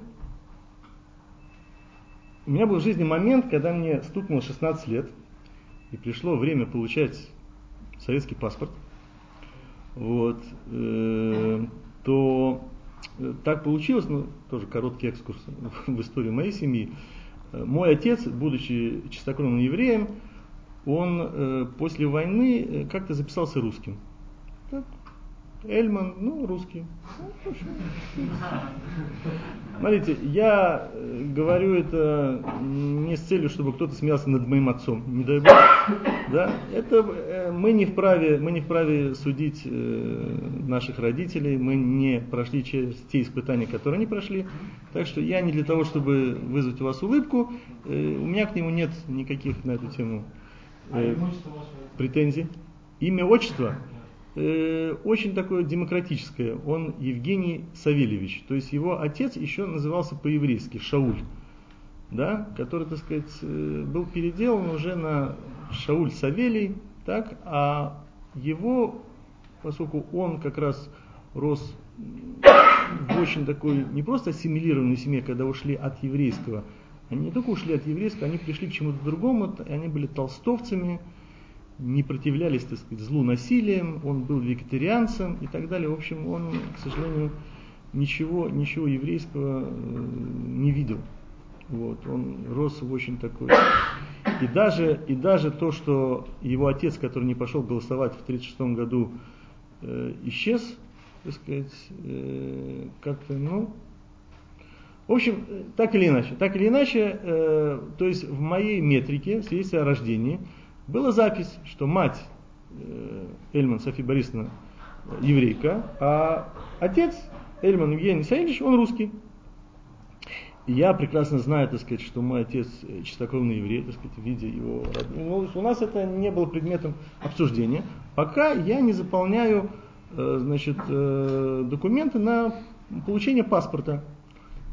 у меня был в жизни момент, когда мне стукнуло шестнадцать лет, и пришло время получать советский паспорт, вот, э, то э, так получилось, ну, тоже короткий экскурс в историю моей семьи. Мой отец, будучи чистокровным евреем, он э, после войны э, как-то записался русским. Так, Эльман, ну, русский. Смотрите, я говорю это не с целью, чтобы кто-то смеялся над моим отцом, не дай бог, да, это мы не вправе, мы не вправе судить э, наших родителей, мы не прошли через те испытания, которые они прошли, так что я не для того, чтобы вызвать у вас улыбку, э, у меня к нему нет никаких на эту тему э, претензий. Имя, отчество? Э, очень такое демократическое. Он Евгений Савельевич. То есть его отец еще назывался по-еврейски Шауль, да, который, так сказать, был переделан уже на Шауль Савелий, так, а его, поскольку он как раз рос в очень такой не просто ассимилированной семье, когда ушли от еврейского, они не только ушли от еврейского, они пришли к чему-то другому, они были толстовцами, не противлялись, так сказать, злу насилием, он был вегетарианцем и так далее. В общем, он, к сожалению, ничего, ничего еврейского не видел. Вот, он рос в очень такой... И даже, и даже то, что его отец, который не пошел голосовать в тридцать шестом году, э, исчез, так сказать, э, как-то, ну... В общем, так или иначе, так или иначе, э, то есть в моей метрике, в свидетельстве о рождении, была запись, что мать э, Эльман Софи Борисовна еврейка, а отец Эльман Евгений Савельевич, он русский. И я прекрасно знаю, так сказать, что мой отец чистокровный еврей, так сказать, видя его. Ну, у нас это не было предметом обсуждения, пока я не заполняю э, значит, э, документы на получение паспорта.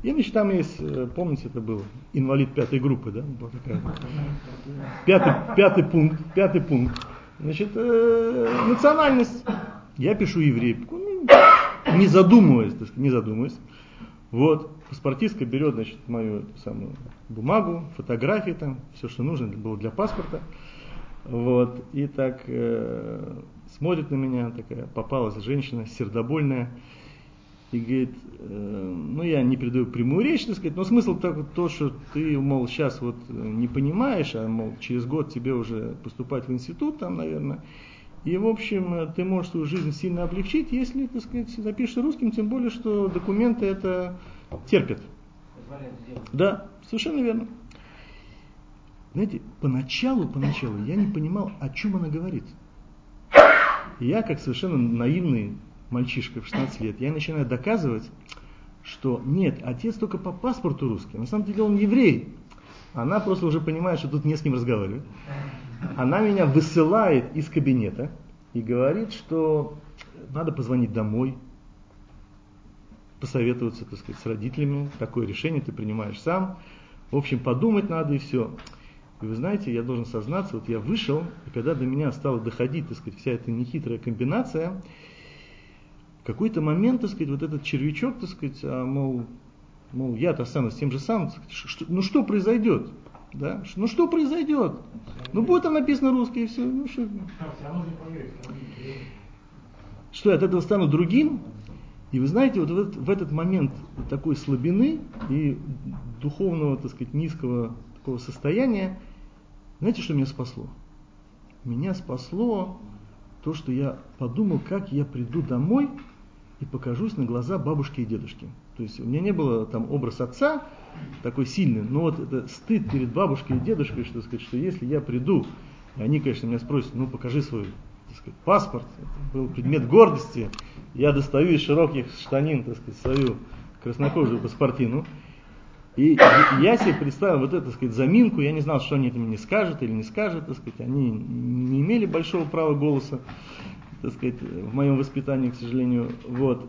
И, значит, там есть, помните, это был инвалид пятой группы, да? Была такая. Пятый, пятый пункт, пятый пункт. Значит, э, национальность. Я пишу еврей. Ну, не задумываясь, так сказать, не задумываясь. Вот, паспортистка берет, значит, мою эту самую бумагу, фотографии там, все, что нужно было для паспорта. Вот, и так э, смотрит на меня, такая попалась женщина сердобольная, и говорит, э, ну я не передаю прямую речь, так сказать, но смысл так, то, что ты, мол, сейчас вот не понимаешь, а, мол, через год тебе уже поступать в институт там, наверное, и, в общем, ты можешь свою жизнь сильно облегчить, если, так сказать, запишешь русским, тем более, что документы это терпят. Да, совершенно верно. Знаете, поначалу, поначалу я не понимал, о чем она говорит. Я, как совершенно наивный мальчишка в шестнадцать лет, я начинаю доказывать, что нет, отец только по паспорту русский, на самом деле он еврей. Она просто уже понимает, что тут не с кем разговаривать. Она меня высылает из кабинета и говорит, что надо позвонить домой, посоветоваться, так сказать, с родителями, такое решение ты принимаешь сам. В общем, подумать надо и все. И вы знаете, я должен сознаться, вот я вышел, и когда до меня стала доходить, так сказать, вся эта нехитрая комбинация, в какой-то момент, так сказать, вот этот червячок, так сказать, а, мол, мол, я-то останусь тем же самым, что, ну что произойдет? Да? Ну что произойдет? Ну будет там написано русский и все. Ну, что? Что я от этого стану другим? И вы знаете, вот в этот, в этот момент такой слабины и духовного, так сказать, низкого такого состояния, знаете, что меня спасло? Меня спасло то, что я подумал, как я приду домой и покажусь на глаза бабушки и дедушки. То есть у меня не было там образ отца такой сильный, но вот это стыд перед бабушкой и дедушкой, что, сказать, что если я приду, и они, конечно, меня спросят, ну покажи свой, так сказать, паспорт, это был предмет гордости, я достаю из широких штанин, так сказать, свою краснокожую паспортину, и я себе представил вот эту, так сказать, заминку, я не знал, что они это мне скажут или не скажут, так сказать, они не имели большого права голоса, так сказать, в моем воспитании, к сожалению, вот.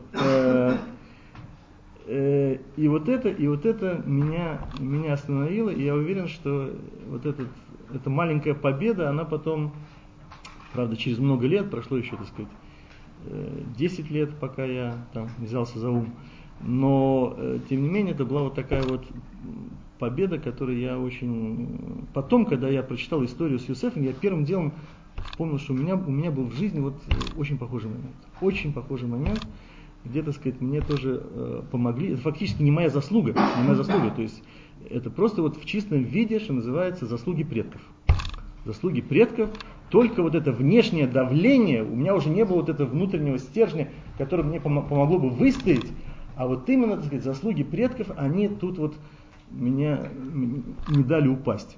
И вот это, и вот это меня, меня остановило, и я уверен, что вот этот, эта маленькая победа, она потом, правда, через много лет, прошло еще, так сказать, десять лет, пока я там взялся за ум, но, тем не менее, это была вот такая вот победа, которую я очень... Потом, когда я прочитал историю с Юсефом, я первым делом вспомнил, что у меня, у меня был в жизни вот очень похожий момент, очень похожий момент, где, так сказать, мне тоже э, помогли. Это фактически не моя заслуга, не моя заслуга, то есть это просто вот в чистом виде, что называется, заслуги предков. Заслуги предков, только вот это внешнее давление, у меня уже не было вот этого внутреннего стержня, которое мне пом- помогло бы выстоять, а вот именно, так сказать, заслуги предков, они тут вот меня не дали упасть.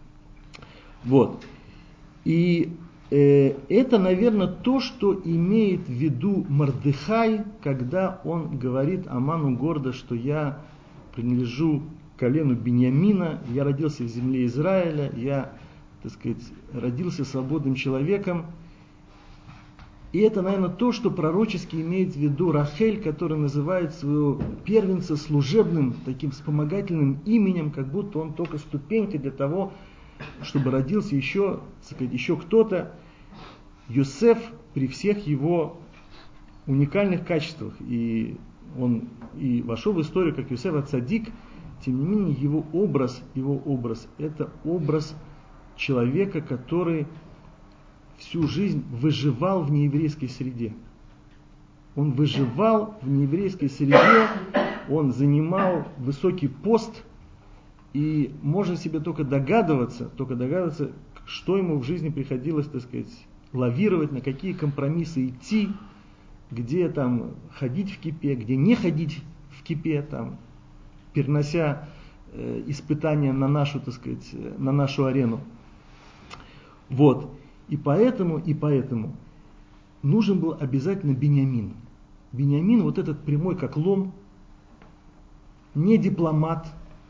Вот. И это, наверное, то, что имеет в виду Мордехай, когда он говорит Аману гордо, что я принадлежу колену Биньямина, я родился в земле Израиля, я, так сказать, родился свободным человеком. И это, наверное, то, что пророчески имеет в виду Рахель, который называет своего первенца служебным, таким вспомогательным именем, как будто он только ступенька для того, чтобы родился еще, так сказать, еще кто-то. Йосеф при всех его уникальных качествах, и он и вошел в историю как Йосеф ацадик, тем не менее его образ, его образ, это образ человека, который всю жизнь выживал в нееврейской среде. Он выживал в нееврейской среде, он занимал высокий пост, и можно себе только догадываться, только догадываться, что ему в жизни приходилось, так сказать, лавировать, на какие компромиссы идти, где там ходить в кипе, где не ходить в кипе, там, перенося э, испытания на нашу, так сказать, на нашу арену. Вот. И поэтому, и поэтому нужен был обязательно Биньямин. Биньямин, вот этот прямой как лом, не дипломат,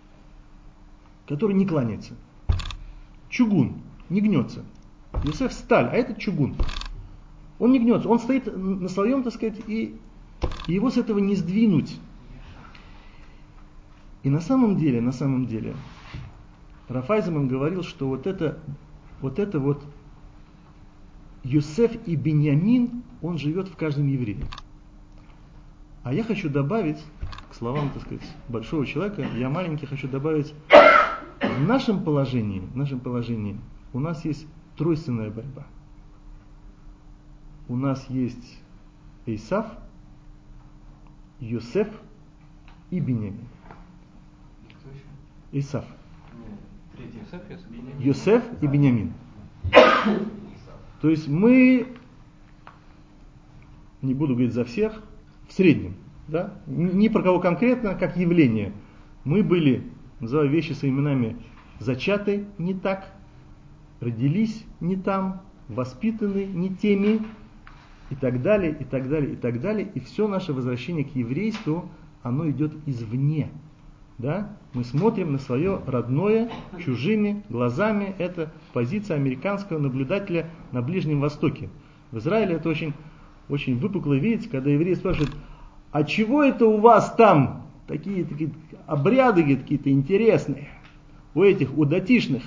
который не кланяется. Чугун, не гнется. Йосеф сталь, а этот чугун. Он не гнется, он стоит на своем, так сказать, и, и его с этого не сдвинуть. И на самом деле, на самом деле, Рав Айзенман говорил, что вот это вот, это вот Йосеф и Биньямин, он живет в каждом еврее. А я хочу добавить, к словам, так сказать, большого человека, я маленький, хочу добавить, в нашем положении, в нашем положении у нас есть тройственная борьба. У нас есть Эйсав, Йосеф и Биньямин. Эйсав. Йосеф и Биньямин. То есть мы, не буду говорить за всех, в среднем, да, не про кого конкретно, как явление. Мы были, называю вещи своими именами, зачаты не так, родились не там, воспитаны не теми, и так далее, и так далее, и так далее. И все наше возвращение к еврейству, оно идет извне. Да? Мы смотрим на свое родное чужими глазами. Это позиция американского наблюдателя на Ближнем Востоке. В Израиле это очень, очень выпукло видеть, когда евреи спрашивают, а чего это у вас там такие, такие обряды говорит, какие-то интересные у этих, у датишных?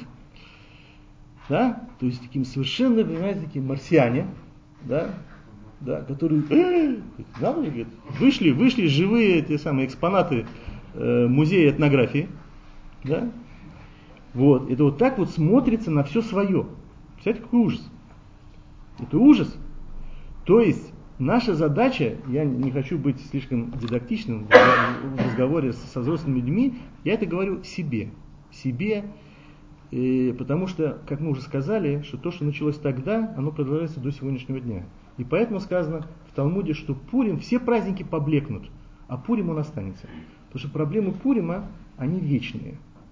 Да? То есть таким совершенно, понимаете, такие марсиане, да? Да, которые да, говорит, вышли, вышли живые те самые экспонаты э, музея этнографии. Да? Вот. Это вот так вот смотрится на все свое. Представляете, какой ужас. Это ужас. То есть наша задача, я не хочу быть слишком дидактичным в разговоре со взрослыми людьми, я это говорю себе. Себе, э, потому что, как мы уже сказали, что то, что началось тогда, оно продолжается до сегодняшнего дня. И поэтому сказано в Талмуде, что Пурим, все праздники поблекнут, а Пурим он останется. Потому что проблемы Пурима, они вечные.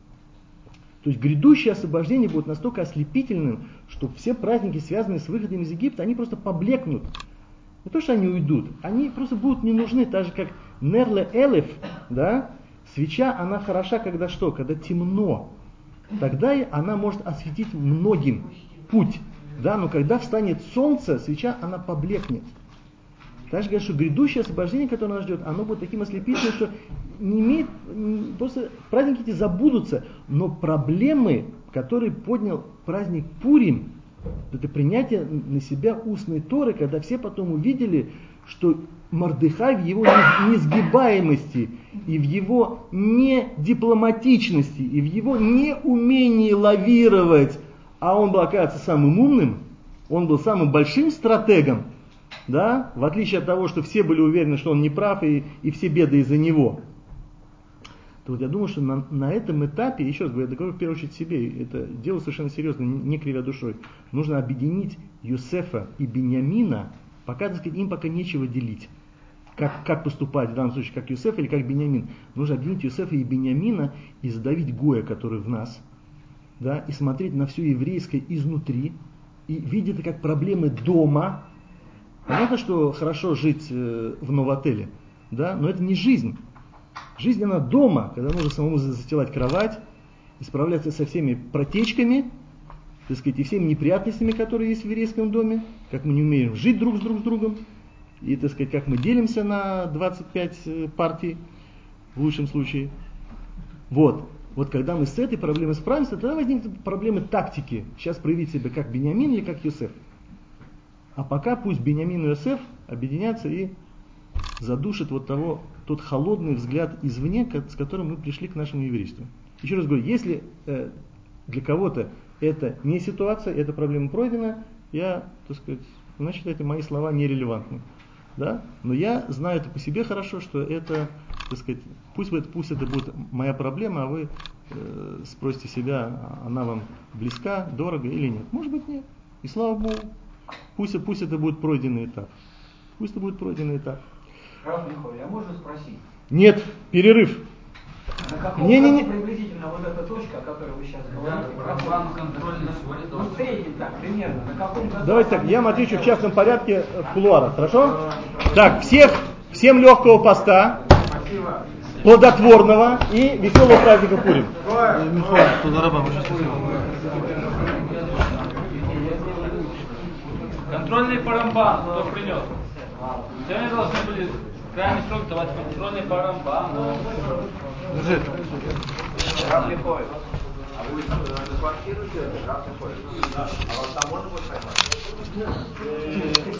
То есть грядущее освобождение будет настолько ослепительным, что все праздники, связанные с выходом из Египта, они просто поблекнут. Не то, что они уйдут, они просто будут не нужны. Так же, как Нерле Элеф, да, свеча, она хороша, когда что? Когда темно. Тогда она может осветить многим путь. Да, но когда встанет солнце, свеча, она поблекнет. Также говорят, что грядущее освобождение, которое нас ждет, оно будет таким ослепительным, что не имеет, просто праздники эти забудутся, но проблемы, которые поднял праздник Пурим, это принятие на себя устной Торы, когда все потом увидели, что Мордехай в его несгибаемости и в его недипломатичности и в его неумении лавировать, а он был, оказывается, самым умным, он был самым большим стратегом, да, в отличие от того, что все были уверены, что он не прав и, и все беды из-за него. То вот я думаю, что на, на этом этапе, еще раз говорю, я говорю в первую очередь себе, это дело совершенно серьезно, не кривя душой, нужно объединить Йосефа и Биньямина, пока, так сказать, им пока нечего делить. Как, как поступать в данном случае, как Йосеф или как Биньямин. Нужно объединить Йосефа и Биньямина и задавить Гоя, который в нас, да, и смотреть на все еврейское изнутри, и видеть это как проблемы дома. Понятно, что хорошо жить э, в новотеле, да, но это не жизнь. Жизнь она дома, когда нужно самому застилать кровать, справляться со всеми протечками, так сказать, и всеми неприятностями, которые есть в еврейском доме, как мы не умеем жить друг с друг с другом, и, так сказать, как мы делимся на двадцать пять партий, в лучшем случае. Вот. Вот когда мы с этой проблемой справимся, тогда возникнут проблемы тактики. Сейчас проявить себя как Биньямин или как Йосеф. А пока пусть Биньямин и Йосеф объединятся и задушат вот того, тот холодный взгляд извне, с которым мы пришли к нашему еврейству. Еще раз говорю, если э, для кого-то это не ситуация, эта проблема пройдена, я, так сказать, значит, эти мои слова нерелевантны. Да? Но я знаю это по себе хорошо, что это, так сказать, пусть, пусть это будет моя проблема, а вы э, спросите себя, она вам близка, дорого или нет. Может быть, нет. И слава Богу. Пусть, пусть это будет пройденный этап. Пусть это будет пройденный этап. Рав Михаил, а можно спросить? Нет, перерыв. На каком не, не, не. приблизительно вот эта точка, о которой вы сейчас говорите? План контроля ну, в среднем так, примерно. На каком году? Давайте так, я вам отвечу в частном порядке в кулуарах, хорошо? Так, всех, всем легкого поста, плодотворного и веселого праздника Пурим. Контрольный парамбан, кто принес? Все они должны были Крайний срок давать контрольный по Рамбаму. Раб не ходит. А вы на квартиру делаете? Раб не ходит. А вас там можно будет поймать?